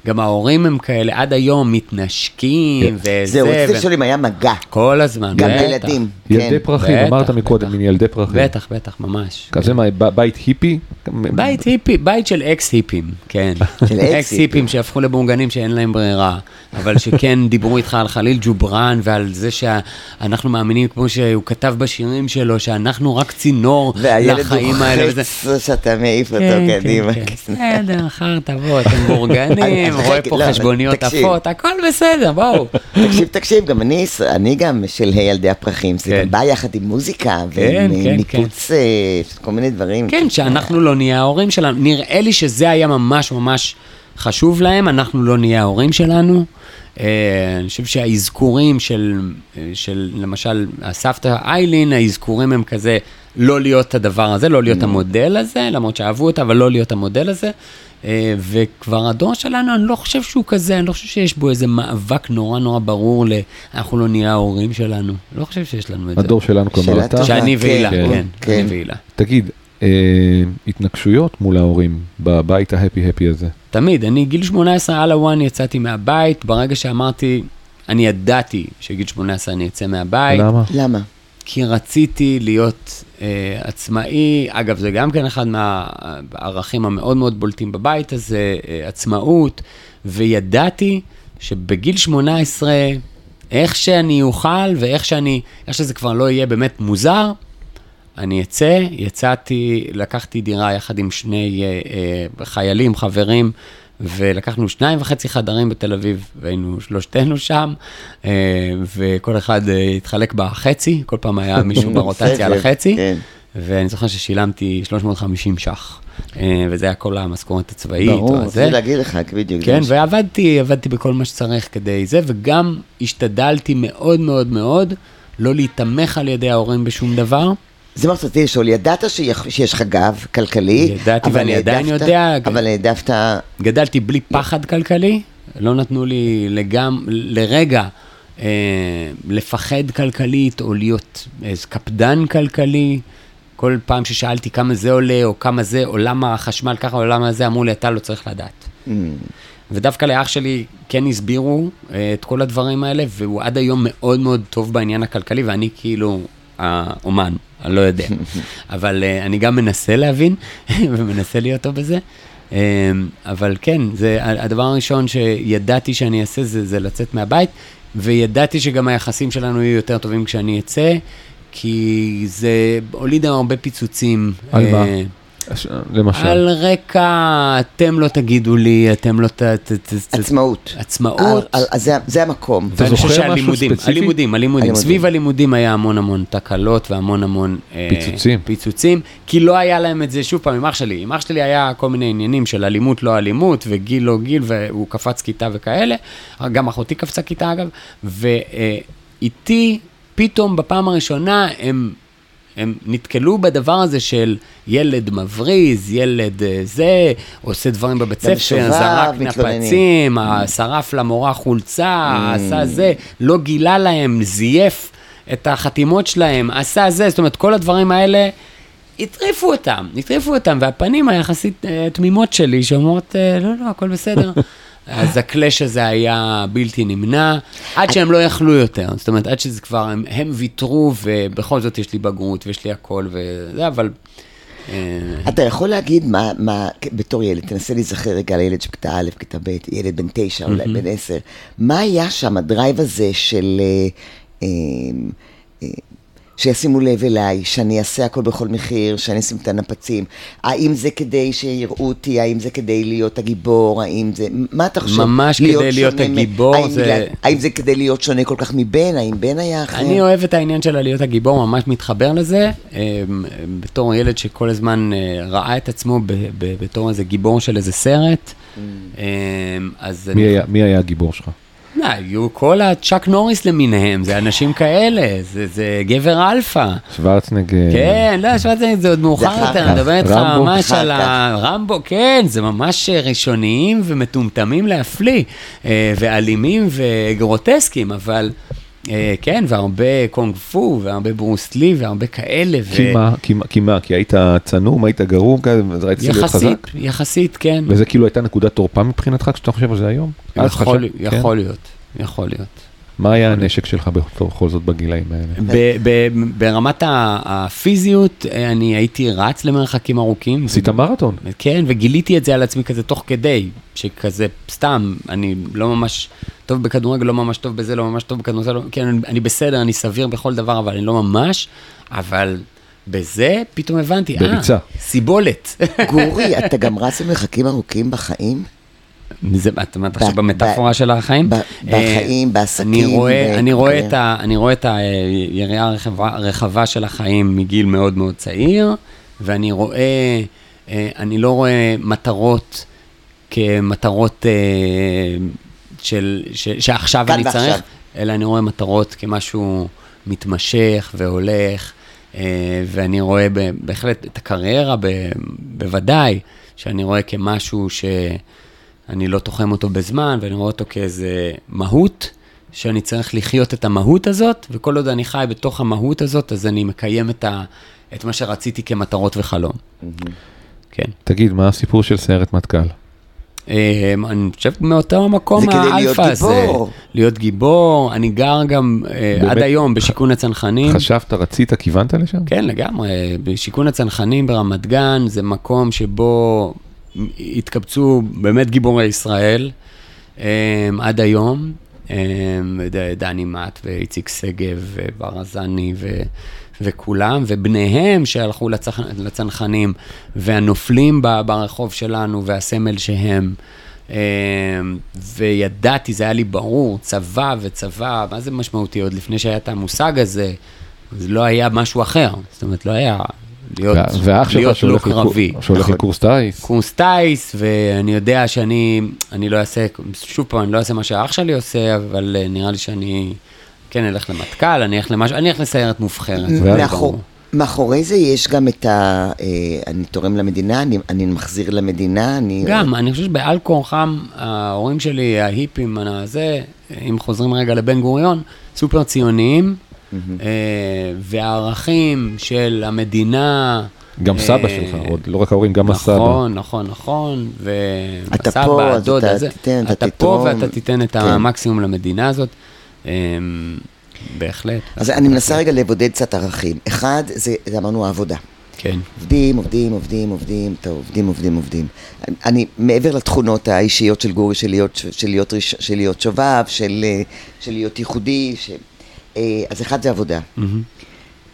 גם ההורים הם כאלה, עד היום מתנשקים וזה. זהו, אצלי שואלים היה מגע. כל הזמן, גם לילדים. ילדי פרחים, אמרת מקודם, מין ילדי פרחים. בטח, בטח, ממש. כזה מה, בית היפי? בית היפי, בית של אקס היפים, כן. של אקס היפים שהפכו לבורגנים שאין להם ברירה, אבל שכן דיברו איתך על חליל ג'ובראן ועל זה שאנחנו מאמינים, כמו שהוא כתב בשירים שלו, שאנחנו רק צינור לחיים האלה. והילד הוא חץ שאתה מעיף אותו קדימה. בסדר, אחר תבוא, אתם בורגנים, רואה פה חשבוניות עפות, הכל בסדר, בואו. תקשיב, תקשיב, גם אני, אני גם של ילדי הפרחים, זה גם בא יחד עם מוזיקה, וניפוץ כל מיני דברים. כן, שאנחנו לא נהיה ההורים שלנו, נראה לי שזה היה ממש ממש חשוב להם, אנחנו לא נהיה ההורים שלנו. אני חושב שהאזכורים של, של למשל, הסבתא איילין, האזכורים הם כזה, לא להיות הדבר הזה, לא להיות המודל הזה, למרות שאהבו אותה, אבל לא להיות המודל הזה. וכבר הדור שלנו, אני לא חושב שהוא כזה, אני לא חושב שיש בו איזה מאבק נורא נורא ברור ל... אנחנו לא נהיה ההורים שלנו. לא חושב שיש לנו את זה. הדור שלנו כלומר אתה. שאני ואילה, כן, אני ואילה. תגיד, התנגשויות מול ההורים בבית ההפי-הפי הזה? תמיד, אני גיל שמונה עשרה על הוואן יצאתי מהבית, ברגע שאמרתי, אני ידעתי שגיל שמונה עשרה אני אצא מהבית. למה? למה? כי רציתי להיות אה, עצמאי, אגב זה גם כן אחד מהערכים המאוד מאוד בולטים בבית הזה, אה, עצמאות, וידעתי שבגיל שמונה עשרה, איך שאני אוכל ואיך שאני, איך שזה כבר לא יהיה באמת מוזר, אני אצא, יצאתי, לקחתי דירה יחד עם שני אה, אה, חיילים, חברים, ולקחנו שניים וחצי חדרים בתל אביב, והיינו שלושתנו שם, וכל אחד התחלק בחצי, כל פעם היה מישהו ברוטציה על החצי, ואני זוכר ששילמתי שלוש מאות וחמישים ש"ח, וזה היה כל המשכורת הצבאית. ברור, רוצה להגיד לך, בדיוק. כן, ועבדתי, עבדתי בכל מה שצריך כדי זה, וגם השתדלתי מאוד מאוד מאוד, לא להתמך על ידי ההורים בשום דבר, זה מה רציתי לשאול, ידעת שיש לך גב כלכלי, ידעתי ואני עדיין יודע, אבל העדפת... גדלתי בלי פחד כלכלי, לא נתנו לי לגם, לרגע אה, לפחד כלכלית או להיות איזה קפדן כלכלי, כל פעם ששאלתי כמה זה עולה או כמה זה, או למה החשמל ככה או למה זה, אמרו לי אתה לא צריך לדעת. Mm. ודווקא לאח שלי כן הסבירו אה, את כל הדברים האלה, והוא עד היום מאוד מאוד טוב בעניין הכלכלי, ואני כאילו האומן. אני לא יודע, אבל uh, אני גם מנסה להבין, ומנסה להיות טוב בזה, um, אבל כן, זה הדבר הראשון שידעתי שאני אעשה, זה, זה לצאת מהבית, וידעתי שגם היחסים שלנו יהיו יותר טובים כשאני אצא, כי זה הוליד הרבה פיצוצים. על מה? למשל. על רקע, אתם לא תגידו לי, אתם לא ת... עצמאות. עצמאות. זה המקום. אתה זוכר משהו ספציפי? הלימודים, הלימודים. סביב הלימודים היה המון המון תקלות והמון המון... פיצוצים. פיצוצים, כי לא היה להם את זה, שוב פעם, עם אח שלי. עם אח שלי היה כל מיני עניינים של אלימות, לא אלימות, וגיל לא גיל, והוא קפץ כיתה וכאלה. גם אחותי קפצה כיתה, אגב. ואיתי, פתאום בפעם הראשונה, הם... הם נתקלו בדבר הזה של ילד מבריז, ילד זה, עושה דברים בבית ספר, זרק נפצים, שרף למורה חולצה, עשה זה, לא גילה להם, זייף את החתימות שלהם, עשה זה, זאת אומרת, כל הדברים האלה, הטריפו אותם, הטריפו אותם, והפנים היחסית תמימות שלי, שאומרות, לא, לא, הכל בסדר. אז הקלש הזה היה בלתי נמנע, עד שהם לא יכלו יותר, זאת אומרת, עד שזה כבר, הם, הם ויתרו, ובכל זאת יש לי בגרות, ויש לי הכל, וזה, אבל... אתה יכול להגיד מה, מה, בתור ילד, תנסה להיזכר רגע לילד שבכתה א', כתה ב', ילד בן תשע, אולי בן עשר, מה היה שם, הדרייב הזה של... שישימו לב אליי, שאני אעשה הכל בכל מחיר, שאני אשים את הנפצים. האם זה כדי שיראו אותי, האם זה כדי להיות הגיבור, האם זה... מה אתה חושב? ממש כדי להיות הגיבור האם, זה... האם זה כדי להיות שונה כל כך מבן? האם בן היה אחר? אני אוהב את העניין של להיות הגיבור, ממש מתחבר לזה. בתור ילד שכל הזמן ראה את עצמו בתור איזה גיבור של איזה סרט. אז מי היה, מי היה הגיבור שלך? היו כל הצ'אק נוריס למיניהם, זה אנשים כאלה, זה, זה גבר אלפא. שוורצנגר. כן, לא, שוורצנגר זה עוד מאוחר יותר, אני מדבר איתך ממש על הרמבו, כן, זה ממש ראשוניים ומטומטמים להפליא, ואלימים וגרוטסקים, אבל כן, והרבה קונג פו, והרבה ברוסלי, והרבה כאלה. כי מה? כי מה? כי היית צנום, היית גרום, אז ראית להיות חזק? יחסית, יחסית, כן. וזה כאילו הייתה נקודת תורפה מבחינתך, שאתה חושב על זה היום? יכול להיות, יכול להיות. מה היה הנשק שלך בכל זאת בגילאים האלה? ברמת הפיזיות, אני הייתי רץ למרחקים ארוכים. עשית מרתון. כן, וגיליתי את זה על עצמי כזה תוך כדי, שכזה סתם, אני לא ממש טוב בכדורגל, לא ממש טוב בזה, לא ממש טוב בכדורגל, כן, אני בסדר, אני סביר בכל דבר, אבל אני לא ממש, אבל בזה פתאום הבנתי, בריצה. אה, סיבולת. גורי, אתה גם רץ למרחקים ארוכים בחיים? אתה אומרת עכשיו במטאפורה של החיים? בחיים, בעסקים. אני רואה את היריעה הרחבה של החיים מגיל מאוד מאוד צעיר, ואני רואה, אני לא רואה מטרות כמטרות שעכשיו אני צריך, אלא אני רואה מטרות כמשהו מתמשך והולך, ואני רואה בהחלט את הקריירה בוודאי, שאני רואה כמשהו ש... אני לא תוחם אותו בזמן, ואני רואה אותו כאיזה מהות, שאני צריך לחיות את המהות הזאת, וכל עוד אני חי בתוך המהות הזאת, אז אני מקיים את, ה, את מה שרציתי כמטרות וחלום. Mm-hmm. כן. תגיד, מה הסיפור של סיירת מטכ"ל? אני חושב מאותו המקום האלפא הזה. זה כדי להיות גיבור. להיות גיבור, אני גר גם עד היום בשיכון הצנחנים. חשבת, רצית, כיוונת לשם? כן, לגמרי. בשיכון הצנחנים ברמת גן, זה מקום שבו... התקבצו באמת גיבורי ישראל עד היום, דני מאט ואיציק סגב וברזני וכולם, ובניהם שהלכו לצנחנים, והנופלים ברחוב שלנו והסמל שהם, וידעתי, זה היה לי ברור, צבא וצבא, מה זה משמעותי? עוד לפני שהיה את המושג הזה, זה לא היה משהו אחר, זאת אומרת, לא היה... להיות, להיות לא קרבי. שהולך לקורס טייס. קורס טייס, ואני יודע שאני, אני לא אעשה, שוב פעם, אני לא אעשה מה שהאח שלי עושה, אבל נראה לי שאני, כן, אלך למטכ"ל, אני אלך למשהו, אני אלך לסיירת מובחרת. מאחורי זה יש גם את ה... אני תורם למדינה, אני מחזיר למדינה, אני... גם, אני חושב שבעל כורחם, ההורים שלי, ההיפים, הזה, אם חוזרים רגע לבן גוריון, סופר ציוניים, והערכים של המדינה... גם סבא שלך, עוד לא רק ההורים, גם הסבא. נכון, נכון, נכון, והסבא, הדוד הזה, אתה פה ואתה תיתן את המקסימום למדינה הזאת, בהחלט. אז אני מנסה רגע לבודד קצת ערכים. אחד, זה אמרנו העבודה. כן. עובדים, עובדים, עובדים, עובדים, טוב, עובדים, עובדים, עובדים. אני, מעבר לתכונות האישיות של גורי, של להיות, של להיות, של להיות שובב, של, של להיות ייחודי, ש... אז אחד זה עבודה. Mm-hmm.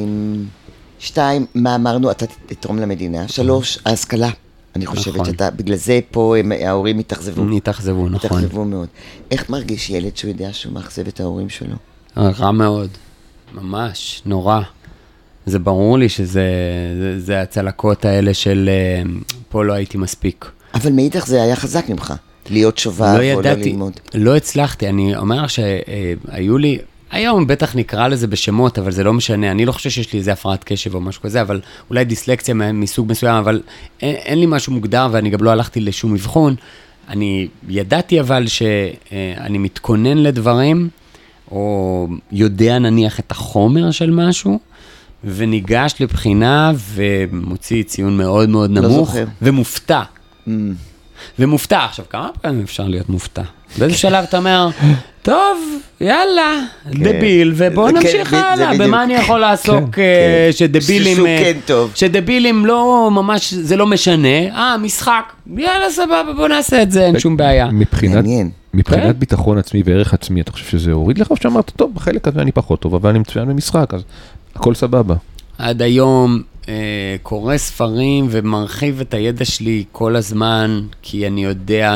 שתיים, מה אמרנו? אתה תתרום למדינה. שלוש, ההשכלה. אני חושבת נכון. שאתה, בגלל זה פה הם, ההורים מתאכזבו. מתאכזבו, נכון. מתאכזבו מאוד. איך מרגיש ילד שהוא יודע שהוא מאכזב את ההורים שלו? רע מאוד. ממש, נורא. זה ברור לי שזה זה, זה הצלקות האלה של פה לא הייתי מספיק. אבל מאידך זה היה חזק ממך. להיות שובב לא או ידעתי, לא ללמוד. לא הצלחתי. אני אומר שהיו לי... היום בטח נקרא לזה בשמות, אבל זה לא משנה. אני לא חושב שיש לי איזה הפרעת קשב או משהו כזה, אבל אולי דיסלקציה מסוג מסוים, אבל אין, אין לי משהו מוגדר, ואני גם לא הלכתי לשום מבחון. אני ידעתי אבל שאני מתכונן לדברים, או יודע נניח את החומר של משהו, וניגש לבחינה ומוציא ציון מאוד מאוד נמוך, לא ומופתע. Mm. ומופתע. עכשיו, כמה פעמים אפשר להיות מופתע? באיזה שלב אתה אומר, טוב, יאללה, דביל, ובואו נמשיך הלאה, במה אני יכול לעסוק שדבילים, שדבילים לא ממש, זה לא משנה, אה, משחק, יאללה, סבבה, בואו נעשה את זה, אין שום בעיה. מבחינת ביטחון עצמי וערך עצמי, אתה חושב שזה הוריד לך, או שאמרת, טוב, בחלק הזה אני פחות טוב, אבל אני מצוין במשחק, אז הכל סבבה. עד היום קורא ספרים ומרחיב את הידע שלי כל הזמן, כי אני יודע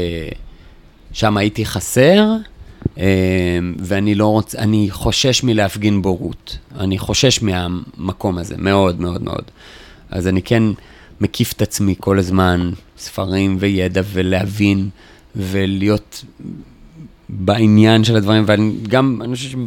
ששם הייתי חסר, ואני לא רוצה, אני חושש מלהפגין בורות. אני חושש מהמקום הזה, מאוד מאוד מאוד. אז אני כן מקיף את עצמי כל הזמן, ספרים וידע ולהבין, ולהיות בעניין של הדברים, ואני גם, אני חושב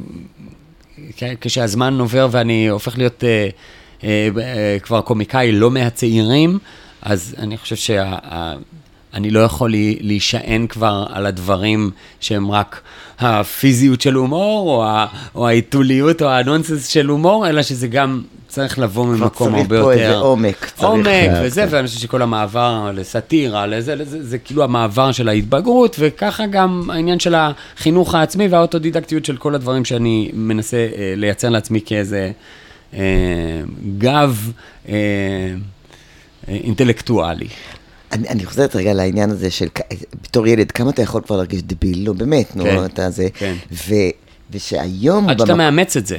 כשהזמן עובר ואני הופך להיות אה, אה, אה, כבר קומיקאי לא מהצעירים, אז אני חושב אני לא יכול להישען כבר על הדברים שהם רק הפיזיות של הומור, או, ה, או העיתוליות, או הנונסנס של הומור, אלא שזה גם צריך לבוא ממקום הרבה יותר... צריך פה איזה עומק. עומק, וזה, ואני חושב שכל המעבר לסאטירה, לזה, לזה, זה כאילו המעבר של ההתבגרות, וככה גם העניין של החינוך העצמי, והאוטודידקטיות של כל הדברים שאני מנסה אה, לייצר לעצמי כאיזה אה, גב אה, אה, אינטלקטואלי. אני, אני חוזרת רגע לעניין הזה של, בתור ילד, כמה אתה יכול כבר להרגיש דביל? לא, באמת, נו, כן, אתה זה. כן. ו, ושהיום... עד שאתה מאמץ את זה.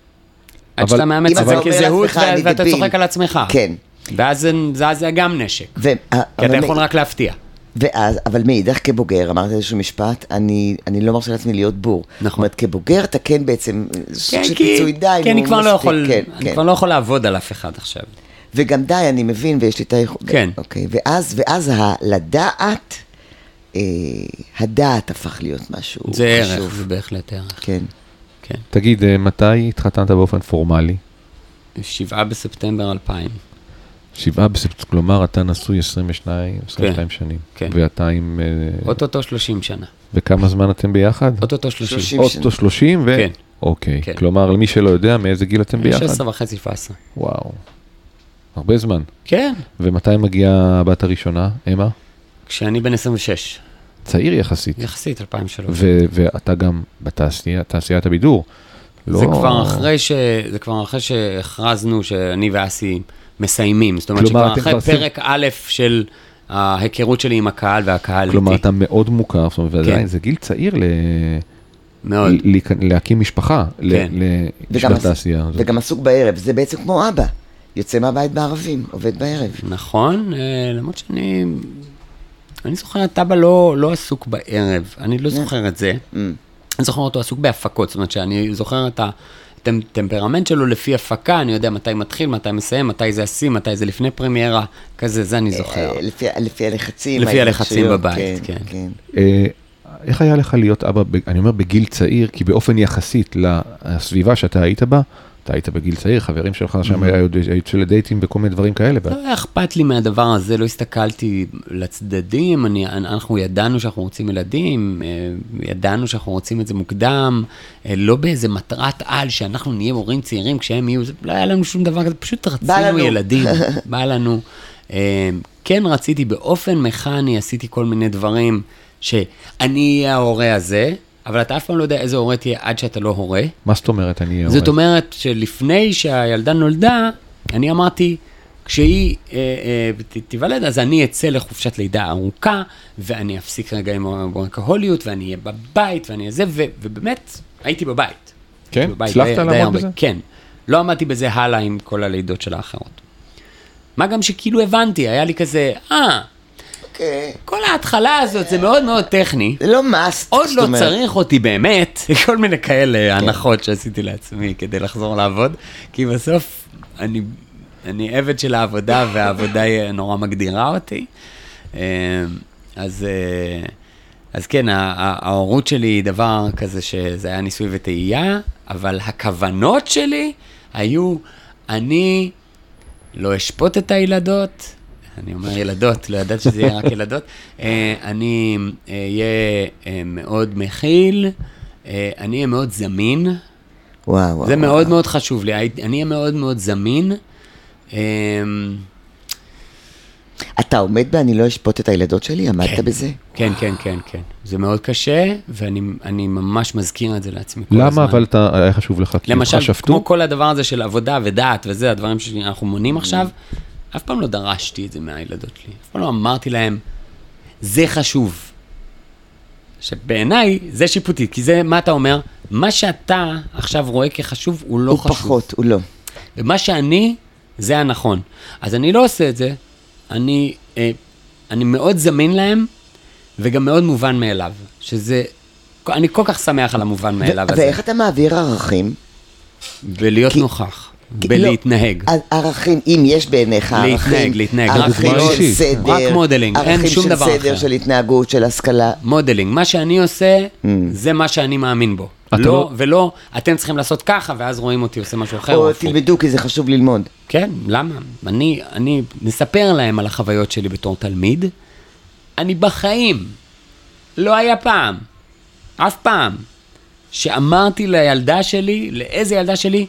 עד שאתה מאמץ את זה כזהות, ואתה צוחק על עצמך. כן. ואז זה גם נשק. כי אתה יכול רק להפתיע. ואז, אבל מאידך כבוגר, אמרת איזשהו משפט, אני, אני לא מרשה לעצמי להיות בור. נכון. זאת אומרת, כבוגר אתה כן בעצם, סוג של כי, פיצוי די. כי אני כבר לא יכול, כן, אני כן. כבר לא יכול לעבוד על אף אחד עכשיו. וגם די, אני מבין, ויש לי את היכולת. כן. אוקיי, ואז, ואז ה, לדעת, אה, הדעת הפך להיות משהו חשוב. זה ערך, זה בהחלט ערך. כן. כן. תגיד, מתי התחתנת באופן פורמלי? שבעה בספטמבר אלפיים. שבעה בספטמבר, כלומר, אתה נשוי עשרים ושתיים כן. שנים. כן. ואתה עם... אוטוטו שלושים שנה. וכמה זמן אתם ביחד? אוטוטו שלושים. שלושים. אוטוטו שלושים ו... כן. אוקיי. כן. כלומר, למי שלא יודע, מאיזה גיל אתם ביחד? שש עשרה וחצי, שבע עשרה. וואו. הרבה זמן. כן. ומתי מגיעה הבת הראשונה, אמה? כשאני בן עשרים ושש. צעיר יחסית. יחסית, אלפיים ושלוש. ו- ואתה גם בתעשייה, תעשיית הבידור. לא... זה כבר אחרי ש... זה כבר אחרי שהכרזנו שאני ואסי מסיימים. זאת אומרת כלומר, שכבר אחרי כבר פרק א' של ההיכרות שלי עם הקהל והקהל כלומר, איתי. אתה מאוד מוכר, זאת אומרת, ועדיין כן. זה גיל צעיר ל... מאוד. ל- להקים משפחה, כן. ל- וגם של עס- התעשייה הזאת. וגם עסוק בערב, זה בעצם כמו אבא. יוצא מהבית בערבים, עובד בערב. נכון, אה, למרות שאני... אני זוכר, את אבא לא, לא עסוק בערב, אני לא זוכר את זה. Mm. אני זוכר אותו עסוק בהפקות, זאת אומרת שאני זוכר את הטמפרמנט שלו לפי הפקה, אני יודע מתי מתחיל, מתי מסיים, מתי זה עשי, מתי זה לפני פרמיירה, כזה, זה אני זוכר. אה, לפי, לפי הלחצים. לפי הלחצים ההתרגשויות, בבית, כן. כן. אה, איך היה לך להיות אבא, ב- אני אומר בגיל צעיר, כי באופן יחסית לסביבה שאתה היית בה, אתה היית בגיל צעיר, חברים שלך שם היה יוצא לדייטים וכל מיני דברים כאלה. לא היה אכפת לי מהדבר הזה, לא הסתכלתי לצדדים, אני, אנחנו ידענו שאנחנו רוצים ילדים, ידענו שאנחנו רוצים את זה מוקדם, לא באיזה מטרת על שאנחנו נהיה הורים צעירים כשהם יהיו, לא היה לנו שום דבר כזה, פשוט רצינו ילדים, בא לנו. כן רציתי באופן מכני, עשיתי כל מיני דברים שאני אהיה ההורה הזה, אבל אתה אף פעם לא יודע איזה הורה תהיה עד שאתה לא הורה. מה זאת אומרת, אני אהיה הורה? זאת אומרת שלפני שהילדה נולדה, אני אמרתי, כשהיא אה, אה, תיוולד, אז אני אצא לחופשת לידה ארוכה, ואני אפסיק רגע עם הברקהוליות, ואני אהיה בבית, ואני אהיה זה, ו- ובאמת הייתי בבית. כן? בבית, הצלחת די, לעמוד די בזה? כן. לא עמדתי בזה הלאה עם כל הלידות של האחרות. מה גם שכאילו הבנתי, היה לי כזה, אה, כל ההתחלה הזאת זה מאוד מאוד טכני. זה לא מאסט. עוד לא צריך אותי באמת, כל מיני כאלה הנחות שעשיתי לעצמי כדי לחזור לעבוד, כי בסוף אני, אני עבד של העבודה, והעבודה היא נורא מגדירה אותי. אז, אז כן, ההורות שלי היא דבר כזה שזה היה ניסוי וטעייה, אבל הכוונות שלי היו, אני לא אשפוט את הילדות, אני אומר ילדות, לא ידעת שזה יהיה רק ילדות, אני אהיה מאוד מכיל, אני אהיה מאוד זמין, וואו, זה מאוד מאוד חשוב לי, אני אהיה מאוד מאוד זמין. אתה עומד בה, אני לא אשפוט את הילדות שלי? עמדת בזה? כן, כן, כן, כן. זה מאוד קשה, ואני ממש מזכיר את זה לעצמי כל הזמן. למה אבל אתה, היה חשוב לך? למשל, כמו כל הדבר הזה של עבודה ודעת וזה, הדברים שאנחנו מונים עכשיו, אף פעם לא דרשתי את זה מהילדות שלי. אף פעם לא אמרתי להם, זה חשוב. שבעיניי זה שיפוטי, כי זה מה אתה אומר, מה שאתה עכשיו רואה כחשוב הוא לא חשוב. הוא פחות, הוא לא. ומה שאני, זה הנכון. אז אני לא עושה את זה, אני, אה, אני מאוד זמין להם, וגם מאוד מובן מאליו. שזה, אני כל כך שמח על המובן מאליו הזה. ואיך אתה מעביר ערכים? ולהיות כי... נוכח. בלהתנהג. ערכים, אם יש בעיניך ערכים, להתנהג, ערכים של סדר, רק מודלינג, אין שום דבר אחר. ערכים של סדר, של התנהגות, של השכלה. מודלינג, מה שאני עושה, זה מה שאני מאמין בו. לא, ולא, אתם צריכים לעשות ככה, ואז רואים אותי עושה משהו אחר. או תלמדו, כי זה חשוב ללמוד. כן, למה? אני, אני מספר להם על החוויות שלי בתור תלמיד, אני בחיים, לא היה פעם, אף פעם, שאמרתי לילדה שלי, לאיזה ילדה שלי,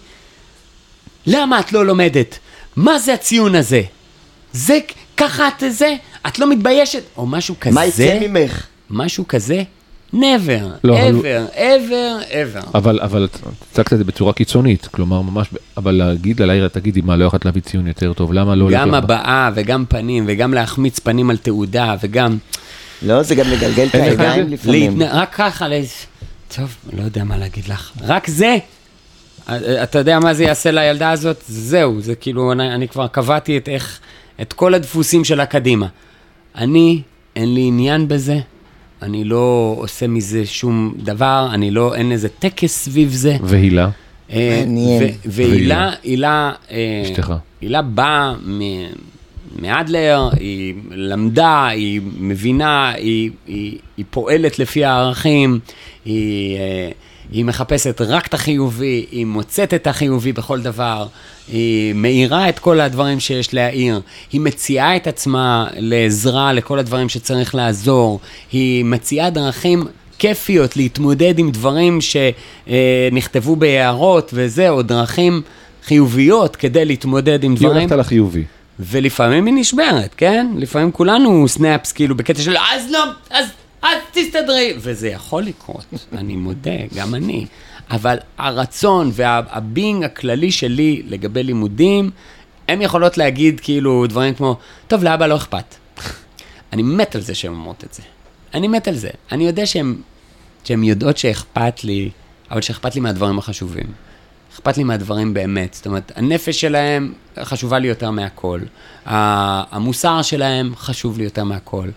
למה את לא לומדת? מה זה הציון הזה? זה, ככה את זה? את לא מתביישת? או משהו כזה? מה יצא ממך? משהו כזה? never, לא, ever, ever, ever. אבל, אבל הצגת את זה בצורה קיצונית, כלומר ממש, אבל להגיד ללירה, תגידי מה, לא יכולת להביא ציון יותר טוב, למה לא... גם הבאה וגם פנים, וגם להחמיץ פנים על תעודה, וגם... לא, זה גם לגלגל את הידיים לפעמים. רק ככה, טוב, לא יודע מה להגיד לך. רק זה, אתה יודע מה זה יעשה לילדה הזאת? זהו, זה כאילו, אני, אני כבר קבעתי את איך, את כל הדפוסים שלה קדימה. אני, אין לי עניין בזה, אני לא עושה מזה שום דבר, אני לא, אין איזה טקס סביב זה. והילה? מעניין. והילה, הילה, אשתך. הילה באה מאדלר, היא למדה, היא מבינה, היא, היא, היא פועלת לפי הערכים, היא, היא מחפשת רק את החיובי, היא מוצאת את החיובי בכל דבר, היא מאירה את כל הדברים שיש להעיר, היא מציעה את עצמה לעזרה לכל הדברים שצריך לעזור, היא מציעה דרכים כיפיות להתמודד עם דברים שנכתבו בהערות וזה, או דרכים חיוביות כדי להתמודד עם דברים. היא הולכת על החיובי. ולפעמים היא נשברת, כן? לפעמים כולנו סנאפס, כאילו בקטע של, אז לא, אז, אז תסתדרי. וזה יכול לקרות, אני מודה, גם אני. אבל הרצון והבינג הכללי שלי לגבי לימודים, הם יכולות להגיד כאילו דברים כמו, טוב, לאבא לא אכפת. אני מת על זה שהן אומרות את זה. אני מת על זה. אני יודע שהן, שהן יודעות שאכפת לי, אבל שאכפת לי מהדברים החשובים. אכפת לי מהדברים באמת. זאת אומרת, הנפש שלהם חשובה לי יותר מהכל. המוסר שלהם חשוב לי יותר מהכל.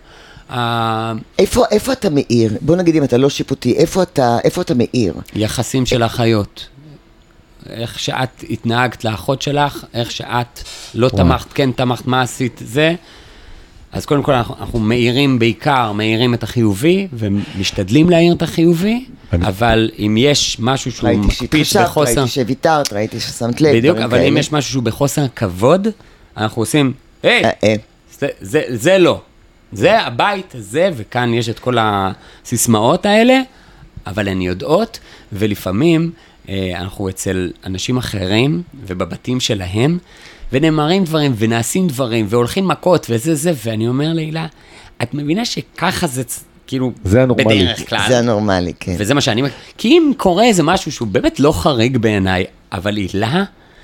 איפה, איפה אתה מאיר? בוא נגיד אם אתה לא שיפוטי, איפה אתה, איפה אתה מאיר? יחסים של החיות. איך שאת התנהגת לאחות שלך, איך שאת לא תמכת, כן תמכת, מה עשית זה. אז קודם כל אנחנו, אנחנו מאירים בעיקר, מאירים את החיובי, ומשתדלים להאיר את החיובי, אבל אם יש משהו שהוא מקפיץ בחוסר... ראיתי שוויתרת, ראיתי ששמת לב. בדיוק, אבל אם יש משהו שהוא בחוסר כבוד, אנחנו עושים, היי, זה, זה, זה לא. זה הבית הזה, וכאן יש את כל הסיסמאות האלה, אבל הן יודעות, ולפעמים אנחנו אצל אנשים אחרים, ובבתים שלהם, ונאמרים דברים, ונעשים דברים, והולכים מכות, וזה זה, ואני אומר להילה, את מבינה שככה זה, כאילו, זה הנורמלי. בדרך כלל. זה הנורמלי, כן. וזה מה שאני, כי אם קורה איזה משהו שהוא באמת לא חריג בעיניי, אבל הילה,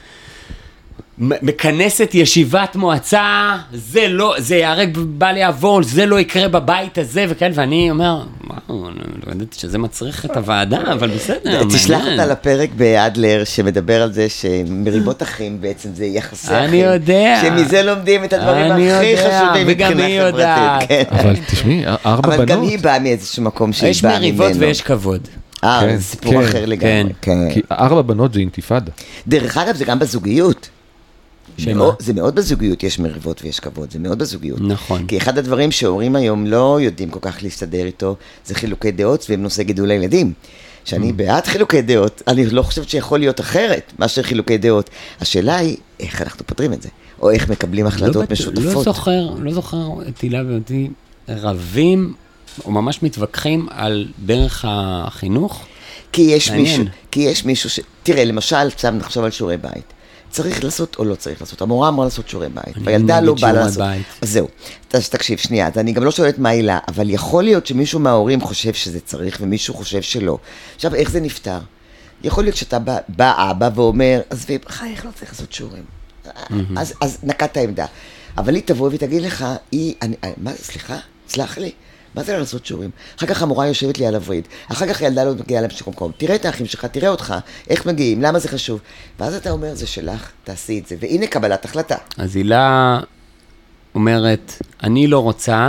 מכנסת ישיבת מועצה, זה לא, זה יהרג בל יעבור, זה לא יקרה בבית הזה, וכן, ואני אומר, וואו, לא ידעתי שזה מצריך את הוועדה, אבל בסדר. תשלח אותה לפרק באדלר, שמדבר על זה שמריבות אחים בעצם זה יחסי אחים. אני יודע. שמזה לומדים את הדברים הכי חשובים מבחינה חברתית. אבל תשמעי, ארבע בנות. אבל גם היא באה מאיזשהו מקום שהיא יש באה ממנו. מריבות ויש כבוד. אה, זה סיפור אחר לגמרי. כי ארבע בנות זה אינתיפאדה. דרך אגב, זה גם בזוגיות. שמה? זה מאוד בזוגיות, יש מריבות ויש כבוד, זה מאוד בזוגיות. נכון. כי אחד הדברים שהורים היום לא יודעים כל כך להסתדר איתו, זה חילוקי דעות והם נושא גידול הילדים. שאני בעד חילוקי דעות, אני לא חושבת שיכול להיות אחרת מאשר חילוקי דעות. השאלה היא, איך אנחנו פותרים את זה? או איך מקבלים החלטות משותפות? לא זוכר, לא זוכר את הילה ואותי רבים, או ממש מתווכחים על דרך החינוך. כי יש מישהו, כי יש מישהו ש... תראה, למשל, עכשיו נחשוב על שיעורי בית. צריך לעשות או לא צריך לעשות. המורה אמרה לעשות שיעורי בית, והילדה לא באה לעשות. אז זהו, אז תקשיב, שנייה, אני גם לא שואלת מה הילה, אבל יכול להיות שמישהו מההורים חושב שזה צריך, ומישהו חושב שלא. עכשיו, איך זה נפתר? יכול להיות שאתה בא, בא אבא ואומר, אז איך לא צריך לעשות שיעורים? אז, אז נקעת העמדה. אבל היא תבוא ותגיד לך, היא, אני, מה, סליחה? סלח לי. מה זה לעשות שיעורים? אחר כך המורה יושבת לי על הוריד, אחר כך ילדה לא מגיעה להמשיך מקום, תראה את האחים שלך, תראה אותך, איך מגיעים, למה זה חשוב? ואז אתה אומר, זה שלך, תעשי את זה, והנה קבלת החלטה. אז הילה אומרת, אני לא רוצה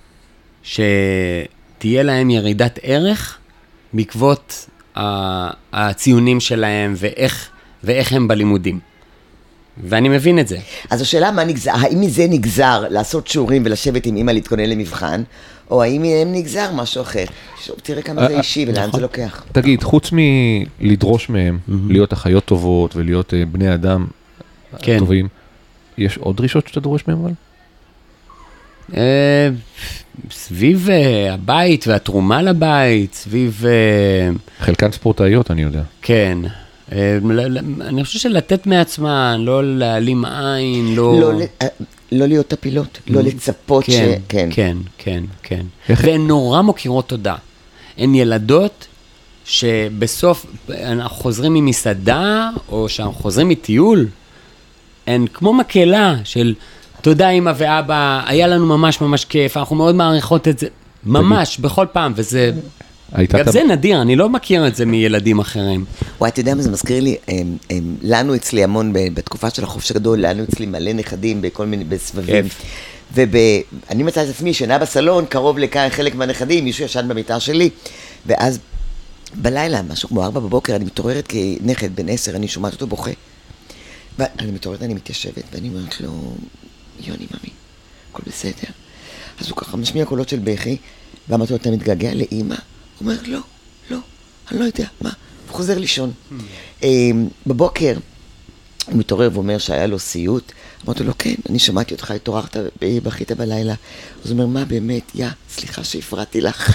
שתהיה להם ירידת ערך בעקבות הציונים שלהם ואיך, ואיך הם בלימודים. ואני מבין את זה. אז השאלה מה נגזר, האם מזה נגזר לעשות שיעורים ולשבת עם אמא להתכונן למבחן, או האם מהם נגזר משהו אחר. שוב, תראה כמה זה אישי ולאן זה לוקח. תגיד, חוץ מלדרוש מהם, להיות אחיות טובות ולהיות בני אדם טובים, יש עוד דרישות שאתה דורש מהם אבל? סביב הבית והתרומה לבית, סביב... חלקן ספורטאיות, אני יודע. כן. אני חושב שלתת מעצמן, לא להעלים עין, לא... לא להיות טפילות, לא לצפות ש... כן, כן, כן, כן. והן נורא מוכירות תודה. הן ילדות שבסוף אנחנו חוזרים ממסעדה, או שאנחנו חוזרים מטיול, הן כמו מקהלה של תודה אמא ואבא, היה לנו ממש ממש כיף, אנחנו מאוד מעריכות את זה, ממש, בכל פעם, וזה... גם זה נדיר, אני לא מכיר את זה מילדים אחרים. וואי, אתה יודע מה זה מזכיר לי? לנו אצלי המון, בתקופה של החופש הגדול, לנו אצלי מלא נכדים בכל מיני, בסבבים. ואני מצא את עצמי, שינה בסלון, קרוב לכאן חלק מהנכדים, מישהו ישן במיטה שלי, ואז בלילה, משהו כמו ארבע בבוקר, אני מתעוררת כנכד בן עשר, אני שומעת אותו בוכה. ואני מתעוררת, אני מתיישבת, ואני אומרת לו, יוני, ממי, הכל בסדר. אז הוא ככה משמיע קולות של בכי, ואמרתי לו, אתה מתגעגע לאמא? הוא אומר, לא, לא, אני לא יודע, מה? הוא חוזר לישון. בבוקר, הוא מתעורר ואומר שהיה לו סיוט, אמרתי לו, כן, אני שמעתי אותך, התעוררת, בכית בלילה. אז הוא אומר, מה באמת? יא, סליחה שהפרעתי לך.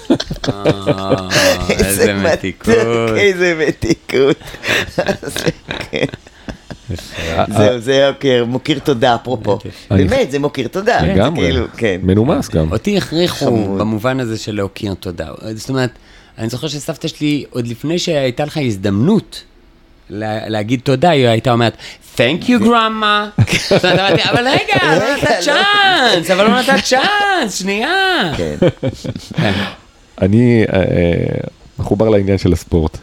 איזה מתיקות. איזה מתיקות. זהו, זה מוקיר תודה, אפרופו. באמת, זה מוקיר תודה. לגמרי, מנומס גם. אותי הכריחו במובן הזה של להוקיר תודה. זאת אומרת, אני זוכר שסבתא שלי, עוד לפני שהייתה לך הזדמנות להגיד תודה, היא הייתה אומרת, Thank you, grandma. אבל רגע, לא נתת צ'אנס, אבל לא נתת צ'אנס, שנייה. אני מחובר לעניין של הספורט.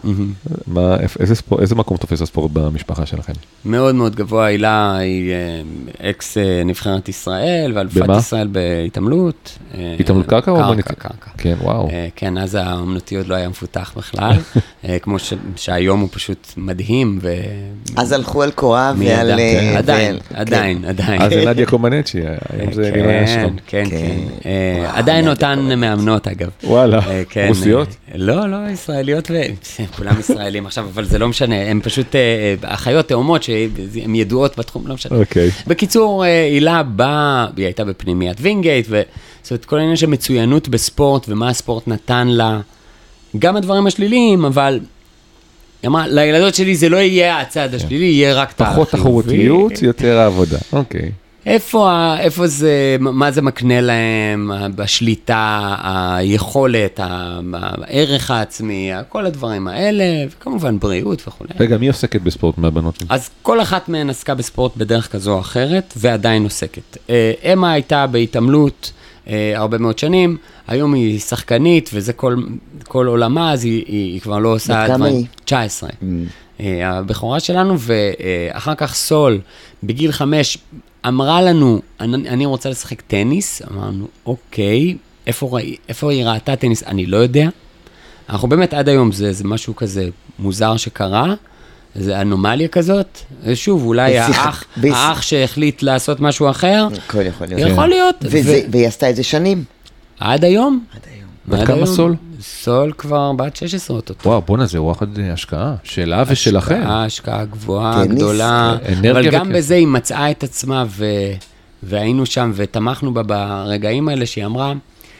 איזה מקום תופס הספורט במשפחה שלכם? מאוד מאוד גבוה. הילה היא אקס נבחרת ישראל, ואלופת ישראל בהתעמלות. התעמלות קרקע או אומנותית? קרקע, קרקע. כן, וואו. כן, אז האומנותי עוד לא היה מפותח בכלל, כמו שהיום הוא פשוט מדהים. אז הלכו על קורה ועל... עדיין, עדיין, עדיין. אז זה נדיה קומנצ'י, היום זה נראה שם. כן, כן. עדיין אותן מאמנות, אגב. וואלה, רוסיות? לא, לא, ישראליות, וכולם ישראלים עכשיו, אבל זה לא משנה, הם פשוט אחיות תאומות שהן ידועות בתחום, לא משנה. אוקיי. בקיצור, הילה באה, היא הייתה בפנימיית וינגייט, וזאת אומרת, כל העניין של מצוינות בספורט, ומה הספורט נתן לה, גם הדברים השליליים, אבל היא אמרה, לילדות שלי זה לא יהיה הצד השלילי, יהיה רק פחות תחרותיות, יותר העבודה, אוקיי. איפה, איפה זה, מה זה מקנה להם, בשליטה, היכולת, הערך העצמי, כל הדברים האלה, וכמובן בריאות וכו'. רגע, מי עוסקת בספורט מהבנות? אז כל אחת מהן עסקה בספורט בדרך כזו או אחרת, ועדיין עוסקת. אמה הייתה בהתעמלות הרבה מאוד שנים, היום היא שחקנית, וזה כל, כל עולמה, אז היא, היא כבר לא עושה... בכמה היא? תשע עשרה. Mm. הבכורה שלנו, ואחר כך סול, בגיל חמש, אמרה לנו, אני, אני רוצה לשחק טניס, אמרנו, אוקיי, איפה, ראי, איפה היא ראתה טניס? אני לא יודע. אנחנו באמת עד היום, זה, זה משהו כזה מוזר שקרה, זה אנומליה כזאת. שוב, אולי האח, האח שהחליט לעשות משהו אחר. יכול, יכול להיות. יכול להיות. וזה, ו... והיא עשתה את זה שנים. עד היום? עד היום. בת כמה סול? סול כבר בת שש עשרה אותו. וואו, בוא נזה, וואחד השקעה, שלה ושלכם. השקעה, השקעה גבוהה, גדולה, אבל גם בזה היא מצאה את עצמה, והיינו שם ותמכנו בה ברגעים האלה שהיא אמרה,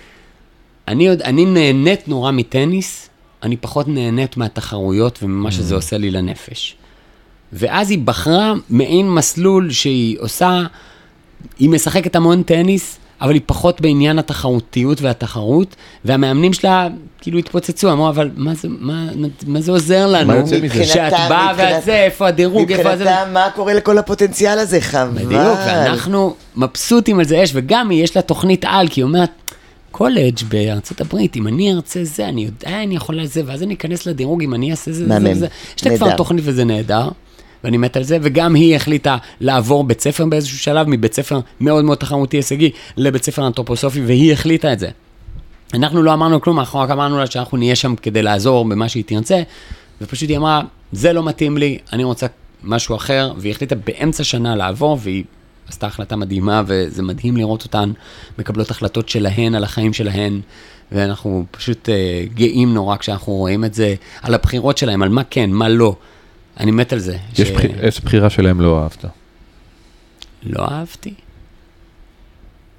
אני נהנית נורא מטניס, אני פחות נהנית מהתחרויות וממה שזה עושה לי לנפש. ואז היא בחרה מעין מסלול שהיא עושה, היא משחקת המון טניס, אבל היא פחות בעניין התחרותיות והתחרות, והמאמנים שלה כאילו התפוצצו, אמרו, אבל מה זה, מה, מה זה עוזר לנו? שאת באה ואת זה, איפה הדירוג, איפה זה? מבחינתה, מה קורה לכל הפוטנציאל הזה, חבל. בדיוק, ואנחנו מבסוטים על זה אש, וגם יש לה תוכנית על, כי היא אומרת, קולג' בארצות הברית, אם אני ארצה זה, אני יודע, אני יכולה זה, ואז אני אכנס לדירוג, אם אני אעשה זה, זה, זה. יש לה כבר תוכנית וזה נהדר. ואני מת על זה, וגם היא החליטה לעבור בית ספר באיזשהו שלב, מבית ספר מאוד מאוד תחרותי הישגי, לבית ספר אנתרופוסופי, והיא החליטה את זה. אנחנו לא אמרנו כלום, אנחנו רק אמרנו לה שאנחנו נהיה שם כדי לעזור במה שהיא תרצה, ופשוט היא אמרה, זה לא מתאים לי, אני רוצה משהו אחר, והיא החליטה באמצע שנה לעבור, והיא עשתה החלטה מדהימה, וזה מדהים לראות אותן, מקבלות החלטות שלהן על החיים שלהן, ואנחנו פשוט uh, גאים נורא כשאנחנו רואים את זה, על הבחירות שלהם, על מה כן, מה לא. אני מת על זה. יש ש... איזה בחירה שלהם לא אהבת? לא אהבתי.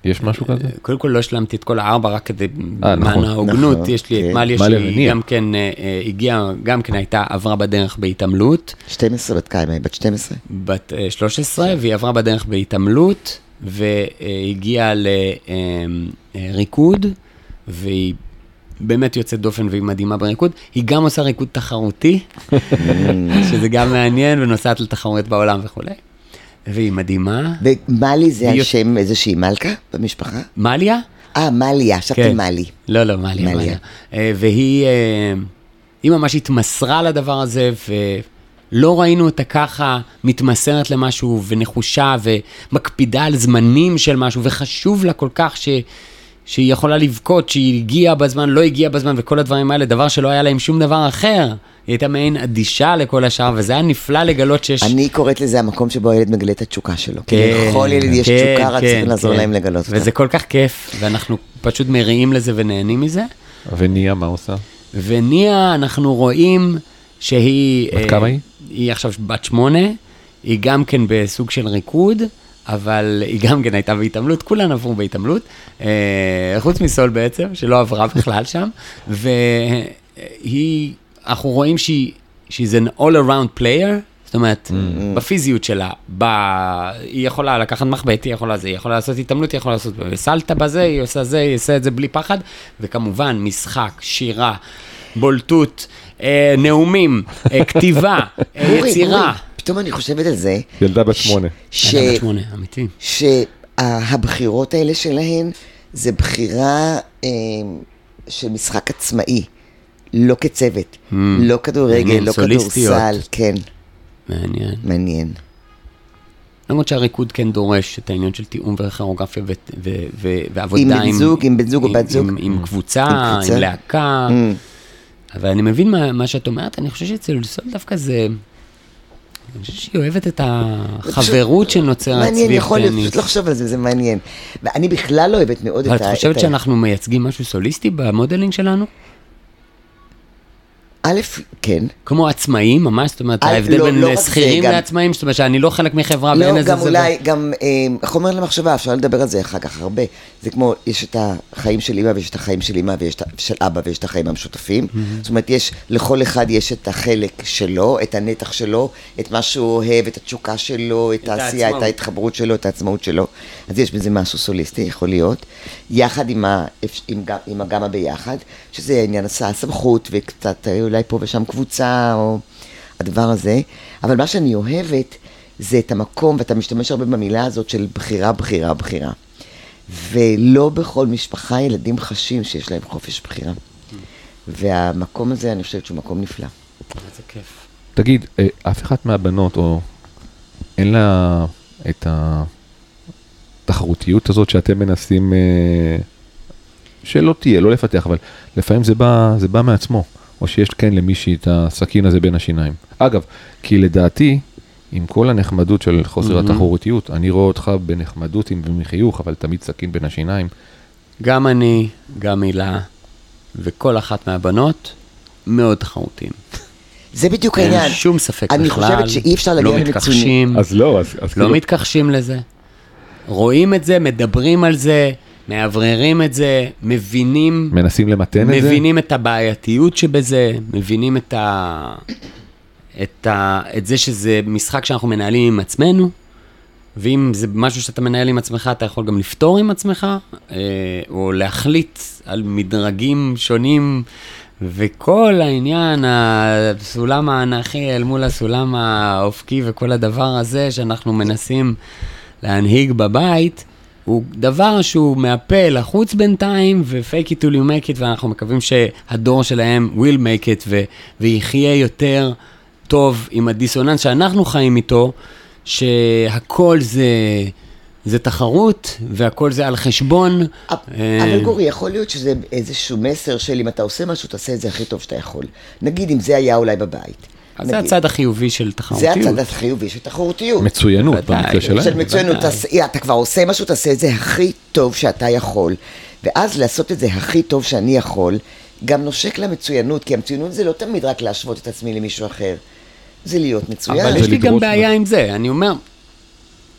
יש משהו כזה? קודם כל לא השלמתי את כל הארבע, רק כדי מענה ההוגנות, יש לי את מליה שהיא גם כן הגיעה, גם כן הייתה, עברה בדרך בהתעמלות. שתים עשרה בת כמה, בת שתים עשרה? בת שלוש עשרה, והיא עברה בדרך בהתעמלות, והגיעה לריקוד, והיא באמת יוצאת דופן והיא מדהימה בריקוד. היא גם עושה ריקוד תחרותי, שזה גם מעניין, ונוסעת לתחרויות בעולם וכו'. והיא מדהימה. ומלי זה השם איזושהי מלכה במשפחה? מליה? אה, מליה, שכתי מלי. לא, לא, מליה, מליה. והיא ממש התמסרה לדבר הזה, ולא ראינו אותה ככה מתמסרת למשהו, ונחושה, ומקפידה על זמנים של משהו, וחשוב לה כל כך ש... שהיא יכולה לבכות, שהיא הגיעה בזמן, לא הגיעה בזמן, וכל הדברים האלה, דבר שלא היה להם שום דבר אחר. היא הייתה מעין אדישה לכל השאר, וזה היה נפלא לגלות שיש... אני קוראת לזה המקום שבו הילד מגלה את התשוקה שלו. כן, לכל ילד יש תשוקה, רק צריך לעזור להם לגלות אותה. וזה כל כך כיף, ואנחנו פשוט מריעים לזה ונהנים מזה. וניה, מה עושה? וניה, אנחנו רואים שהיא... בת כמה היא? היא עכשיו בת שמונה, היא גם כן בסוג של ריקוד, אבל היא גם כן הייתה בהתעמלות, כולן עברו בהתעמלות, חוץ מסול בעצם, שלא עברה בכלל שם, והיא, אנחנו רואים שהיא, she's an all-around player, זאת אומרת, בפיזיות שלה, היא יכולה לקחת מחבט, היא יכולה זה, היא יכולה לעשות התעמלות, היא יכולה לעשות סלטה בזה, היא עושה זה, היא עושה את זה בלי פחד, וכמובן, משחק, שירה, בולטות, נאומים, כתיבה, יצירה, פתאום אני חושבת על זה. ילדה בת שמונה. ילדה בת שמונה, אמיתי. שהבחירות האלה שלהן, זה בחירה של משחק עצמאי, לא כצוות, לא כדורגל, לא כדורסל, כן. מעניין. מעניין. למרות שהריקוד כן דורש את העניין של תיאום וכירוגרפיה ועבודה עם בן זוג, עם בן זוג או בת זוג. עם קבוצה, עם להקה. אבל אני מבין מה שאת אומרת, אני חושב שאצל סול דווקא זה... אני חושב שהיא אוהבת את החברות שנוצרת סביב טניס. מעניין, יכול להיות, פשוט לחשוב על זה, זה מעניין. ואני בכלל לא אוהבת מאוד את ה... אבל את חושבת שאנחנו מייצגים משהו סוליסטי במודלינג שלנו? א', כן. כמו עצמאים, ממש, זאת אומרת, ההבדל בין שכירים לעצמאים, זאת אומרת שאני לא חלק מחברה ואין איזה... לא, גם אולי, גם חומר למחשבה, אפשר לדבר על זה אחר כך הרבה. זה כמו, יש את החיים של אמא ויש את החיים של אמא ויש של אבא ויש את החיים המשותפים. זאת אומרת, יש, לכל אחד יש את החלק שלו, את הנתח שלו, את מה שהוא אוהב, את התשוקה שלו, את העשייה, את ההתחברות שלו, את העצמאות שלו. אז יש בזה משהו סוליסטי, יכול להיות. יחד עם, ה, עם, עם הגמה ביחד, שזה עניין הסמכות וקצת אולי פה ושם קבוצה או הדבר הזה. אבל מה שאני אוהבת זה את המקום, ואתה משתמש הרבה במילה הזאת של בחירה, בחירה, בחירה. ולא בכל משפחה ילדים חשים שיש להם חופש בחירה. והמקום הזה אני חושבת שהוא מקום נפלא. זה כיף. תגיד, אף אחת מהבנות, או אין לה את התחרותיות הזאת שאתם מנסים, שלא תהיה, לא לפתח, אבל לפעמים זה בא, זה בא מעצמו, או שיש כן למישהי את הסכין הזה בין השיניים. אגב, כי לדעתי, עם כל הנחמדות של חוסר התחרותיות, אני רואה אותך בנחמדות ובמחיוך, אבל תמיד סכין בין השיניים. גם אני, גם מילה, וכל אחת מהבנות, מאוד תחרותיים. זה בדיוק העניין. אין שום ספק בכלל. אני חושבת שאי אפשר להגיע למצוינים. אז לא, אז... לא מתכחשים לזה. רואים את זה, מדברים על זה, מעבררים את זה, מבינים... מנסים למתן את זה? מבינים את הבעייתיות שבזה, מבינים את ה... את, ה... את זה שזה משחק שאנחנו מנהלים עם עצמנו, ואם זה משהו שאתה מנהל עם עצמך, אתה יכול גם לפתור עם עצמך, או להחליט על מדרגים שונים, וכל העניין, הסולם האנכי אל מול הסולם האופקי, וכל הדבר הזה שאנחנו מנסים להנהיג בבית, הוא דבר שהוא מאפה לחוץ בינתיים, ו-fake it till you make it, ואנחנו מקווים שהדור שלהם will make it, ו- ויחיה יותר טוב עם הדיסוננס שאנחנו חיים איתו, שהכל זה, זה תחרות, והכל זה על חשבון. אבל גורי, יכול להיות שזה איזשהו מסר של אם אתה עושה משהו, תעשה את זה הכי טוב שאתה יכול. נגיד אם זה היה אולי בבית. אז זה הצד החיובי של תחרותיות. זה הצד החיובי של תחרותיות. מצוינות במקרה שלהם. של מצוינות, אתה כבר עושה משהו, תעשה את זה הכי טוב שאתה יכול. ואז לעשות את זה הכי טוב שאני יכול, גם נושק למצוינות, כי המצוינות זה לא תמיד רק להשוות את עצמי למישהו אחר. זה להיות מצוין. אבל יש לי גם בעיה עם זה, אני אומר,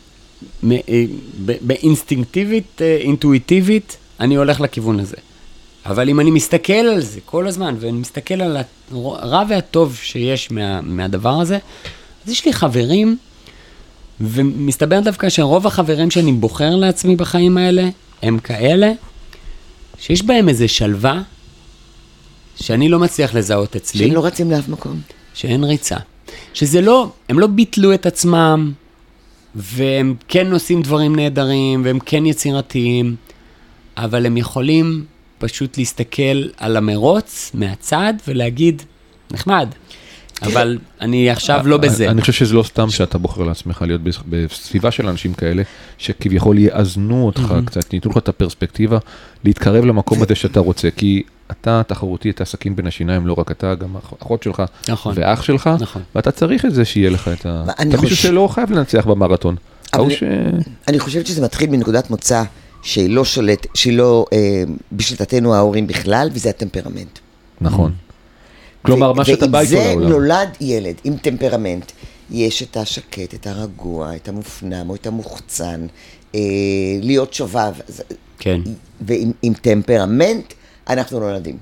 באינסטינקטיבית, אינטואיטיבית, אני הולך לכיוון הזה. אבל אם אני מסתכל על זה כל הזמן, ואני מסתכל על הרע והטוב שיש מה, מהדבר הזה, אז יש לי חברים, ומסתבר דווקא שרוב החברים שאני בוחר לעצמי בחיים האלה, הם כאלה, שיש בהם איזה שלווה, שאני לא מצליח לזהות אצלי. שהם לא רצים לאף מקום. שאין ריצה. שזה לא, הם לא ביטלו את עצמם, והם כן עושים דברים נהדרים, והם כן יצירתיים, אבל הם יכולים פשוט להסתכל על המרוץ מהצד, ולהגיד, נחמד, אבל אני עכשיו לא בזה. אני חושב שזה לא סתם שאתה בוחר לעצמך להיות בסביבה של אנשים כאלה, שכביכול יאזנו אותך קצת, ניתנו לך את הפרספקטיבה, להתקרב למקום הזה שאתה רוצה, כי אתה תחרותי את הסכין בין השיניים, לא רק אתה, גם אחות שלך ואח שלך, ואתה צריך את זה שיהיה לך את ה... אתה מישהו שלא חייב לנצח במרתון. אני חושבת שזה מתחיל מנקודת מוצא שהיא לא שולט, שהיא לא בשלטתנו ההורים בכלל, וזה הטמפרמנט. נכון. כלומר, מה שאתה בא איתו לעולם. ואם זה נולד ילד עם טמפרמנט, יש את השקט, את הרגוע, את המופנם או את המוחצן, להיות שובב. כן. ועם טמפרמנט, אנחנו נולדים.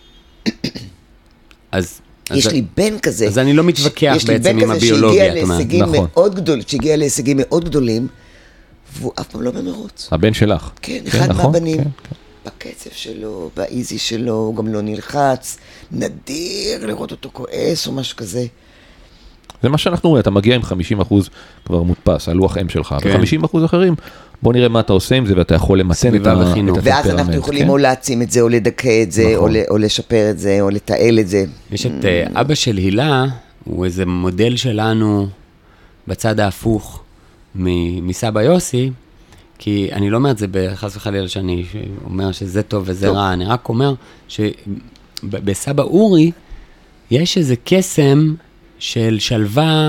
אז... יש לי בן כזה. אז אני לא מתווכח בעצם עם הביולוגיה. שהגיע להישגים מאוד גדולים, והוא אף פעם לא במרוץ. הבן שלך. כן, אחד מהבנים. בקצב שלו, באיזי שלו, הוא גם לא נלחץ, נדיר לראות אותו כועס או משהו כזה. זה מה שאנחנו רואים, אתה מגיע עם חמישים אחוז כבר מודפס, הלוח אם שלך, ו-חמישים אחוז אחרים, בוא נראה מה אתה עושה עם זה, ואתה יכול למתן את הטמפרמנט. ואז אנחנו יכולים או להעצים את זה, או לדכא את זה, או לשפר את זה, או לתעל את זה. יש את אבא של הילה, הוא איזה מודל שלנו בצד ההפוך מסבא יוסי, כי אני לא אומר את זה בחס וחלילה שאני אומר שזה טוב וזה רע, אני רק אומר שבסבא אורי יש איזה קסם של שלווה,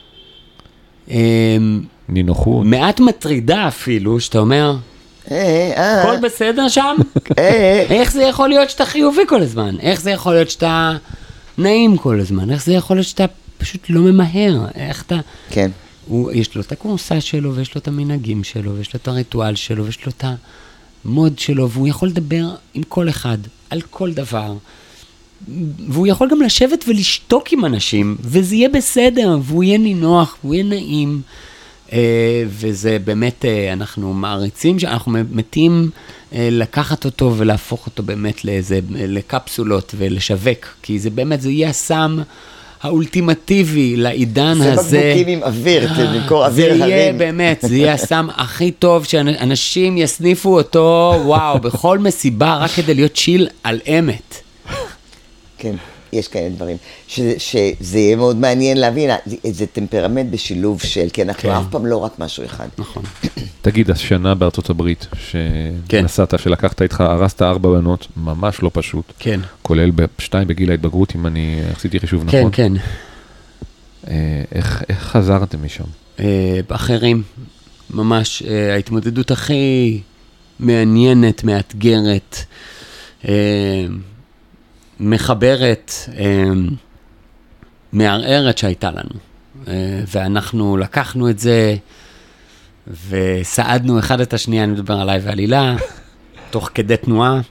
נינוחות, מעט מטרידה אפילו, שאתה אומר, הכל בסדר שם? איך זה יכול להיות שאתה חיובי כל הזמן? איך זה יכול להיות שאתה נעים כל הזמן? איך זה יכול להיות שאתה פשוט לא ממהר? איך אתה... כן. הוא, יש לו את הקורסה שלו, ויש לו את המנהגים שלו, ויש לו את הריטואל שלו, ויש לו את המוד שלו, והוא יכול לדבר עם כל אחד, על כל דבר, והוא יכול גם לשבת ולשתוק עם אנשים, וזה יהיה בסדר, והוא יהיה נינוח, והוא יהיה נעים, וזה באמת, אנחנו מעריצים, שאנחנו מתים לקחת אותו ולהפוך אותו באמת לאיזה, לקפסולות ולשווק, כי זה באמת, זה יהיה הסם האולטימטיבי לעידן זה הזה. זה בקבוקים עם אוויר, למכור אוויר הרים. זה יהיה באמת, זה יהיה הסם הכי טוב, שאנשים יסניפו אותו, וואו, בכל מסיבה, רק כדי להיות צ'יל על אמת. כן, יש כאלה דברים. שזה יהיה מאוד מעניין להבין, זה טמפרמנט בשילוב של, כי אנחנו אף פעם לא רק משהו אחד. נכון. תגיד, השנה בארצות הברית, שנסעת, שלקחת איתך, הרסת ארבע בנות, ממש לא פשוט. כן. כולל בשתיים בגיל ההתבגרות, אם אני עשיתי חישוב נכון. כן, כן. איך חזרתם משם? אחרים, ממש, ההתמודדות הכי מעניינת, מאתגרת, מחברת, מערערת שהייתה לנו. ואנחנו לקחנו את זה, וסעדנו אחד את השנייה, אני מדבר עליי ועלילה, תוך כדי תנועה.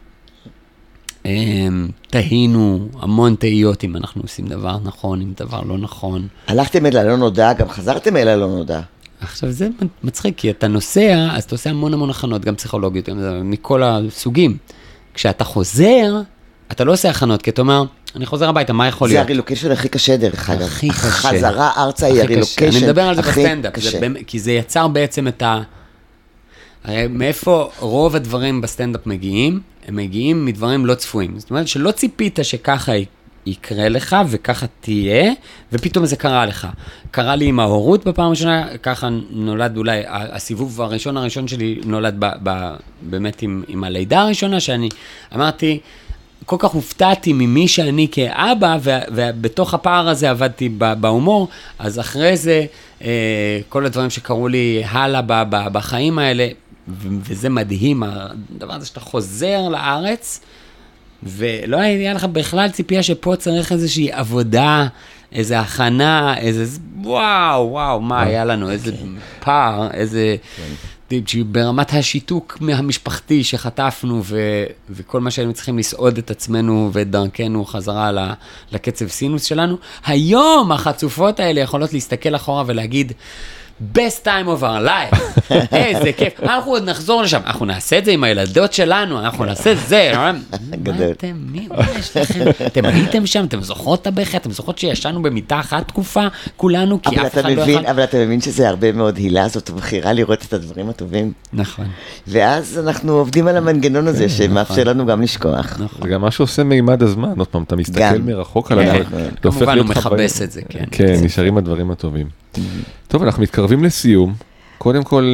תהינו המון תהיות אם אנחנו עושים דבר נכון, אם דבר לא נכון. הלכתם אל הלא נודע, גם חזרתם אל הלא נודע. עכשיו זה מצחיק, כי אתה נוסע, אז אתה עושה המון המון הכנות, גם פסיכולוגיות, מכל הסוגים. כשאתה חוזר, אתה לא עושה הכנות, כי אתה אומר, אני חוזר הביתה, מה יכול להיות? זה הרילוקיישן הכי קשה דרך אגב. הכי קשה. החזרה ארצה היא הרילוקיישן הכי קשה. אני מדבר על זה בסטנדאפ, כי זה יצר בעצם את ה... הרי מאיפה רוב הדברים בסטנדאפ מגיעים? הם מגיעים מדברים לא צפויים. זאת אומרת שלא ציפית שככה יקרה לך וככה תהיה, ופתאום זה קרה לך. קרה לי עם ההורות בפעם הראשונה, ככה נולד אולי, הסיבוב הראשון הראשון שלי נולד ב, ב, באמת עם, עם הלידה הראשונה, שאני אמרתי, כל כך הופתעתי ממי שאני כאבא, ובתוך הפער הזה עבדתי בהומור, אז אחרי זה, כל הדברים שקראו לי הלאה בחיים האלה, וזה מדהים, הדבר הזה שאתה חוזר לארץ, ולא היה לך בכלל ציפייה שפה צריך איזושהי עבודה איזה הכנה, איזה, וואו, וואו, מה היה לנו, איזה פער, איזה, ברמת השיתוק מהמשפחתי שחטפנו, ו, וכל מה שהיינו צריכים לסעוד את עצמנו ואת דרכנו חזרה לקצב סינוס שלנו, היום החצופות האלה יכולות להסתכל אחורה ולהגיד, best time of our life, איזה כיף, אנחנו עוד נחזור לשם, אנחנו נעשה את זה עם הילדות שלנו, אנחנו נעשה את זה, מה אתם, מי, מה יש לכם, אתם הייתם שם, אתם זוכרות את הבכי, אתם זוכרות שישנו במיטה אחת תקופה, כולנו, כי אף אחד לא יכול. אבל אתה מבין שזה הרבה מאוד הילה, זאת בחירה לראות את הדברים הטובים. נכון. ואז אנחנו עובדים על המנגנון הזה, שמאפשר לנו גם לשכוח. זה גם מה שעושה מימד הזמן, עוד פעם, אתה מסתכל מרחוק על הדברים. כמובן הוא מחבס את זה, כן. כן, נשארים הדברים הטובים. טוב, אנחנו מתקרבים לסיום. קודם כל,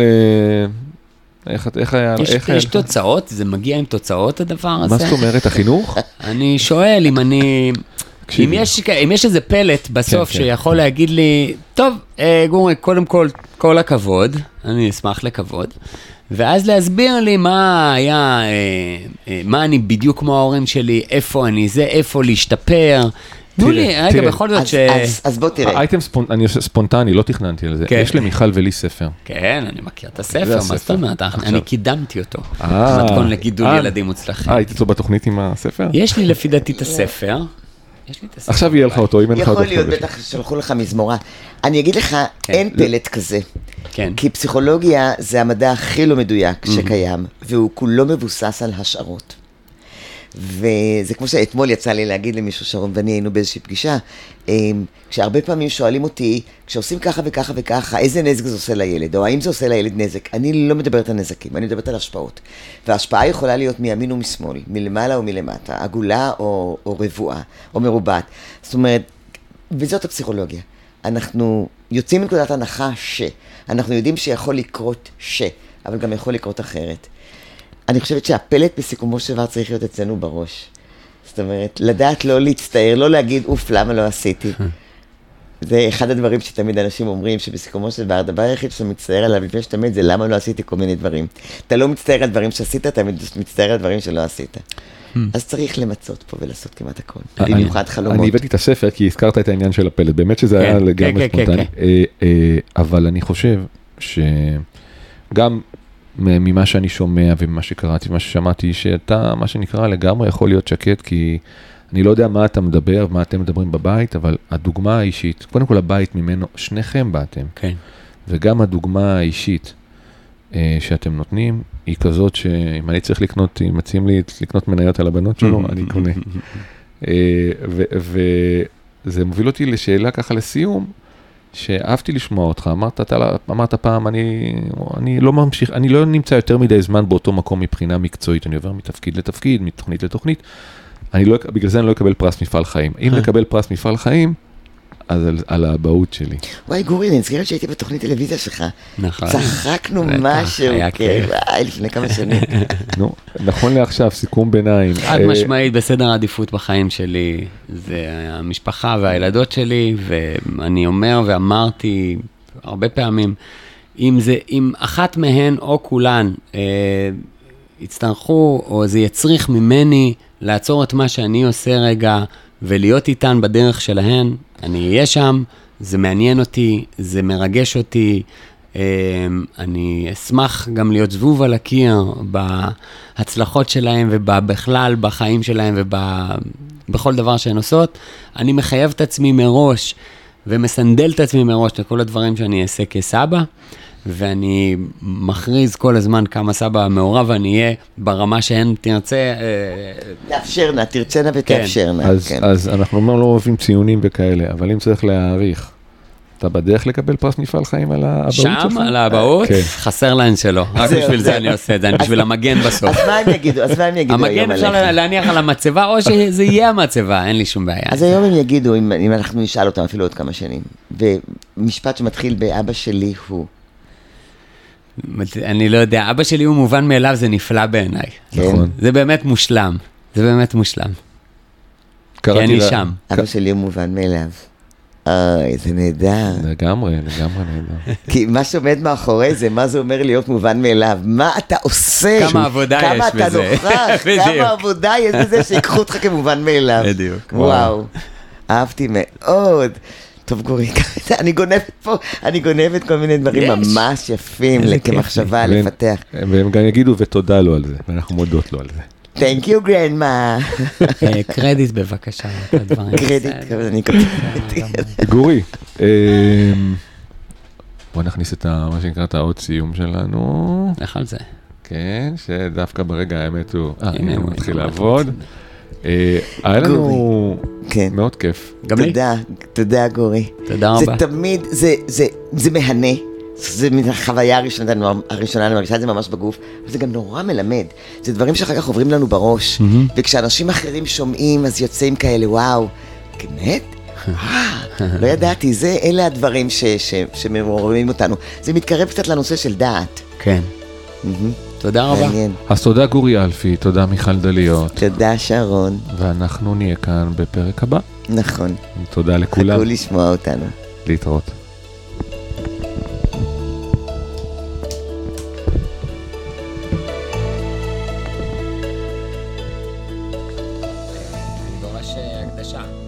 איך, איך היה... יש, איך יש היה... תוצאות? זה מגיע עם תוצאות הדבר הזה? מה זאת אומרת, החינוך? אני שואל אם אני... אם יש, אם יש איזה פלט בסוף כן, שיכול כן. להגיד לי, טוב, גורי, קודם כל, כל הכבוד, אני אשמח לכבוד, ואז להסביר לי מה היה, מה אני בדיוק כמו ההורים שלי, איפה אני זה, איפה להשתפר, תנו לי, רגע, בכל זאת ש... אז בוא תראה. האייטם אני עושה ספונטני, לא תכננתי על זה. יש למיכל ולי ספר. כן, אני מכיר את הספר, מה זאת אומרת? אני קידמתי אותו. מתכון לגידול ילדים מוצלחים. אה, היית אצלו בתוכנית עם הספר? יש לי לפי דעתי את הספר. עכשיו יהיה לך אותו, אם אין לך אותו. יכול להיות, בטח שלחו לך מזמורה. אני אגיד לך, אין פלט כזה. כי פסיכולוגיה זה המדע הכי לא מדויק שקיים, והוא כולו מבוסס על השערות. וזה כמו שאתמול יצא לי להגיד למישהו, שרון ואני היינו באיזושהי פגישה, כשהרבה פעמים שואלים אותי, כשעושים ככה וככה וככה, איזה נזק זה עושה לילד, או האם זה עושה לילד נזק, אני לא מדברת על נזקים, אני מדברת על השפעות. וההשפעה יכולה להיות מימין ומשמאל, מלמעלה או מלמטה, עגולה או, או רבועה, או מרובעת. זאת אומרת, וזאת הפסיכולוגיה. אנחנו יוצאים מנקודת הנחה ש, אנחנו יודעים שיכול לקרות ש, אבל גם יכול לקרות אחרת. אני חושבת שהפלט בסיכומו של דבר צריך להיות אצלנו בראש. זאת אומרת, לדעת לא להצטער, לא להגיד, אוף, למה לא עשיתי? זה אחד הדברים שתמיד אנשים אומרים, שבסיכומו של דבר, הדבר היחיד שאתה מצטער עליו לפני שתמיד, זה למה לא עשיתי כל מיני דברים. אתה לא מצטער על דברים שעשית, אתה מצטער על דברים שלא עשית. אז צריך למצות פה ולעשות כמעט הכל. במיוחד חלומות. אני הבאתי את הספר כי הזכרת את העניין של הפלט. באמת שזה היה לגמרי ספונטני. אבל אני חושב שגם ממה שאני שומע וממה שקראתי, מה ששמעתי, שאתה, מה שנקרא, לגמרי יכול להיות שקט, כי אני לא יודע מה אתה מדבר, מה אתם מדברים בבית, אבל הדוגמה האישית, קודם כל הבית ממנו, שניכם באתם. כן. וגם הדוגמה האישית אה, שאתם נותנים, היא כזאת שאם אני צריך לקנות, אם מציעים לי לקנות מניות על הבנות שלו, אני קונה. אה, וזה מוביל אותי לשאלה ככה לסיום, שאהבתי לשמוע אותך, אמרת, אתה, אמרת פעם, אני, אני לא ממשיך, אני לא נמצא יותר מדי זמן באותו מקום מבחינה מקצועית, אני עובר מתפקיד לתפקיד, מתוכנית לתוכנית, אני לא, בגלל זה אני לא אקבל פרס מפעל חיים. אם נקבל פרס מפעל חיים, אז על, על האבהות שלי. וואי גורי, אני נזכרת שהייתי בתוכנית טלוויזיה שלך. נכון. צחקנו משהו, כן, וואי, לפני כמה שנים. נו, נכון לעכשיו, סיכום ביניים. עד משמעית, בסדר העדיפות בחיים שלי, זה המשפחה והילדות שלי, ואני אומר ואמרתי הרבה פעמים, אם זה, אם אחת מהן או כולן יצטרכו, או זה יצריך ממני לעצור את מה שאני עושה רגע, ולהיות איתן בדרך שלהן, אני אהיה שם, זה מעניין אותי, זה מרגש אותי, אני אשמח גם להיות זבוב על הקיר בהצלחות שלהם ובכלל בחיים שלהם ובכל דבר שהן עושות. אני מחייב את עצמי מראש ומסנדל את עצמי מראש לכל הדברים שאני אעשה כסבא, ואני מכריז כל הזמן כמה סבא מעורב אני אהיה ברמה שהן תרצה. תאפשרנה, תרצנה ותאפשרנה. אז אנחנו לא אוהבים ציונים וכאלה, אבל אם צריך להעריך, אתה בדרך לקבל פרס מפעל חיים על האבהות שלך? שם, על האבהות? חסר להן שלא. רק בשביל זה אני עושה את זה, אני בשביל המגן בסוף. אז מה הם יגידו? אז מה הם יגידו היום עליך? המגן אפשר להניח על המצבה, או שזה יהיה המצבה, אין לי שום בעיה. אז היום הם יגידו, אם אנחנו נשאל אותם אפילו עוד כמה שנים, ומשפט שמתחיל באבא שלי הוא, אני לא יודע, אבא שלי הוא מובן מאליו, זה נפלא בעיניי. נכון. זה באמת מושלם, זה באמת מושלם. כי אני שם. אבא שלי הוא מובן מאליו. אוי, זה נהדר. לגמרי, לגמרי נהדר. כי מה שעומד מאחורי זה, מה זה אומר להיות מובן מאליו? מה אתה עושה? כמה עבודה יש בזה. כמה אתה נוכח, כמה עבודה יש בזה שיקחו אותך כמובן מאליו. בדיוק. וואו. אהבתי מאוד. טוב גורי, אני גונבת פה, אני גונבת כל מיני דברים ממש יפים, כמחשבה לפתח. והם גם יגידו ותודה לו על זה, ואנחנו מודות לו על זה. Thank you, grandma. קרדיט בבקשה. קרדיט, אני כותבת. גורי, בוא נכניס את מה שנקרא את האות סיום שלנו. איך על זה? כן, שדווקא ברגע האמת הוא, אה, הנה הוא מתחיל לעבוד. היה לנו מאוד כיף. גם לי. תודה, תודה גורי. תודה רבה. זה תמיד, זה מהנה. זה מן החוויה הראשונה, הראשונה, אני מרגישה את זה ממש בגוף, אבל זה גם נורא מלמד. זה דברים שאחר כך עוברים לנו בראש, וכשאנשים אחרים שומעים, אז יוצאים כאלה, וואו, באמת? לא ידעתי, זה, אלה הדברים שמעוררים אותנו. זה מתקרב קצת לנושא של דעת. כן. תודה רבה. אז תודה גורי אלפי, תודה מיכל דליות. תודה שרון. ואנחנו נהיה כאן בפרק הבא. נכון. תודה לכולם. חכו לשמוע אותנו. להתראות. אני דורש הקדשה.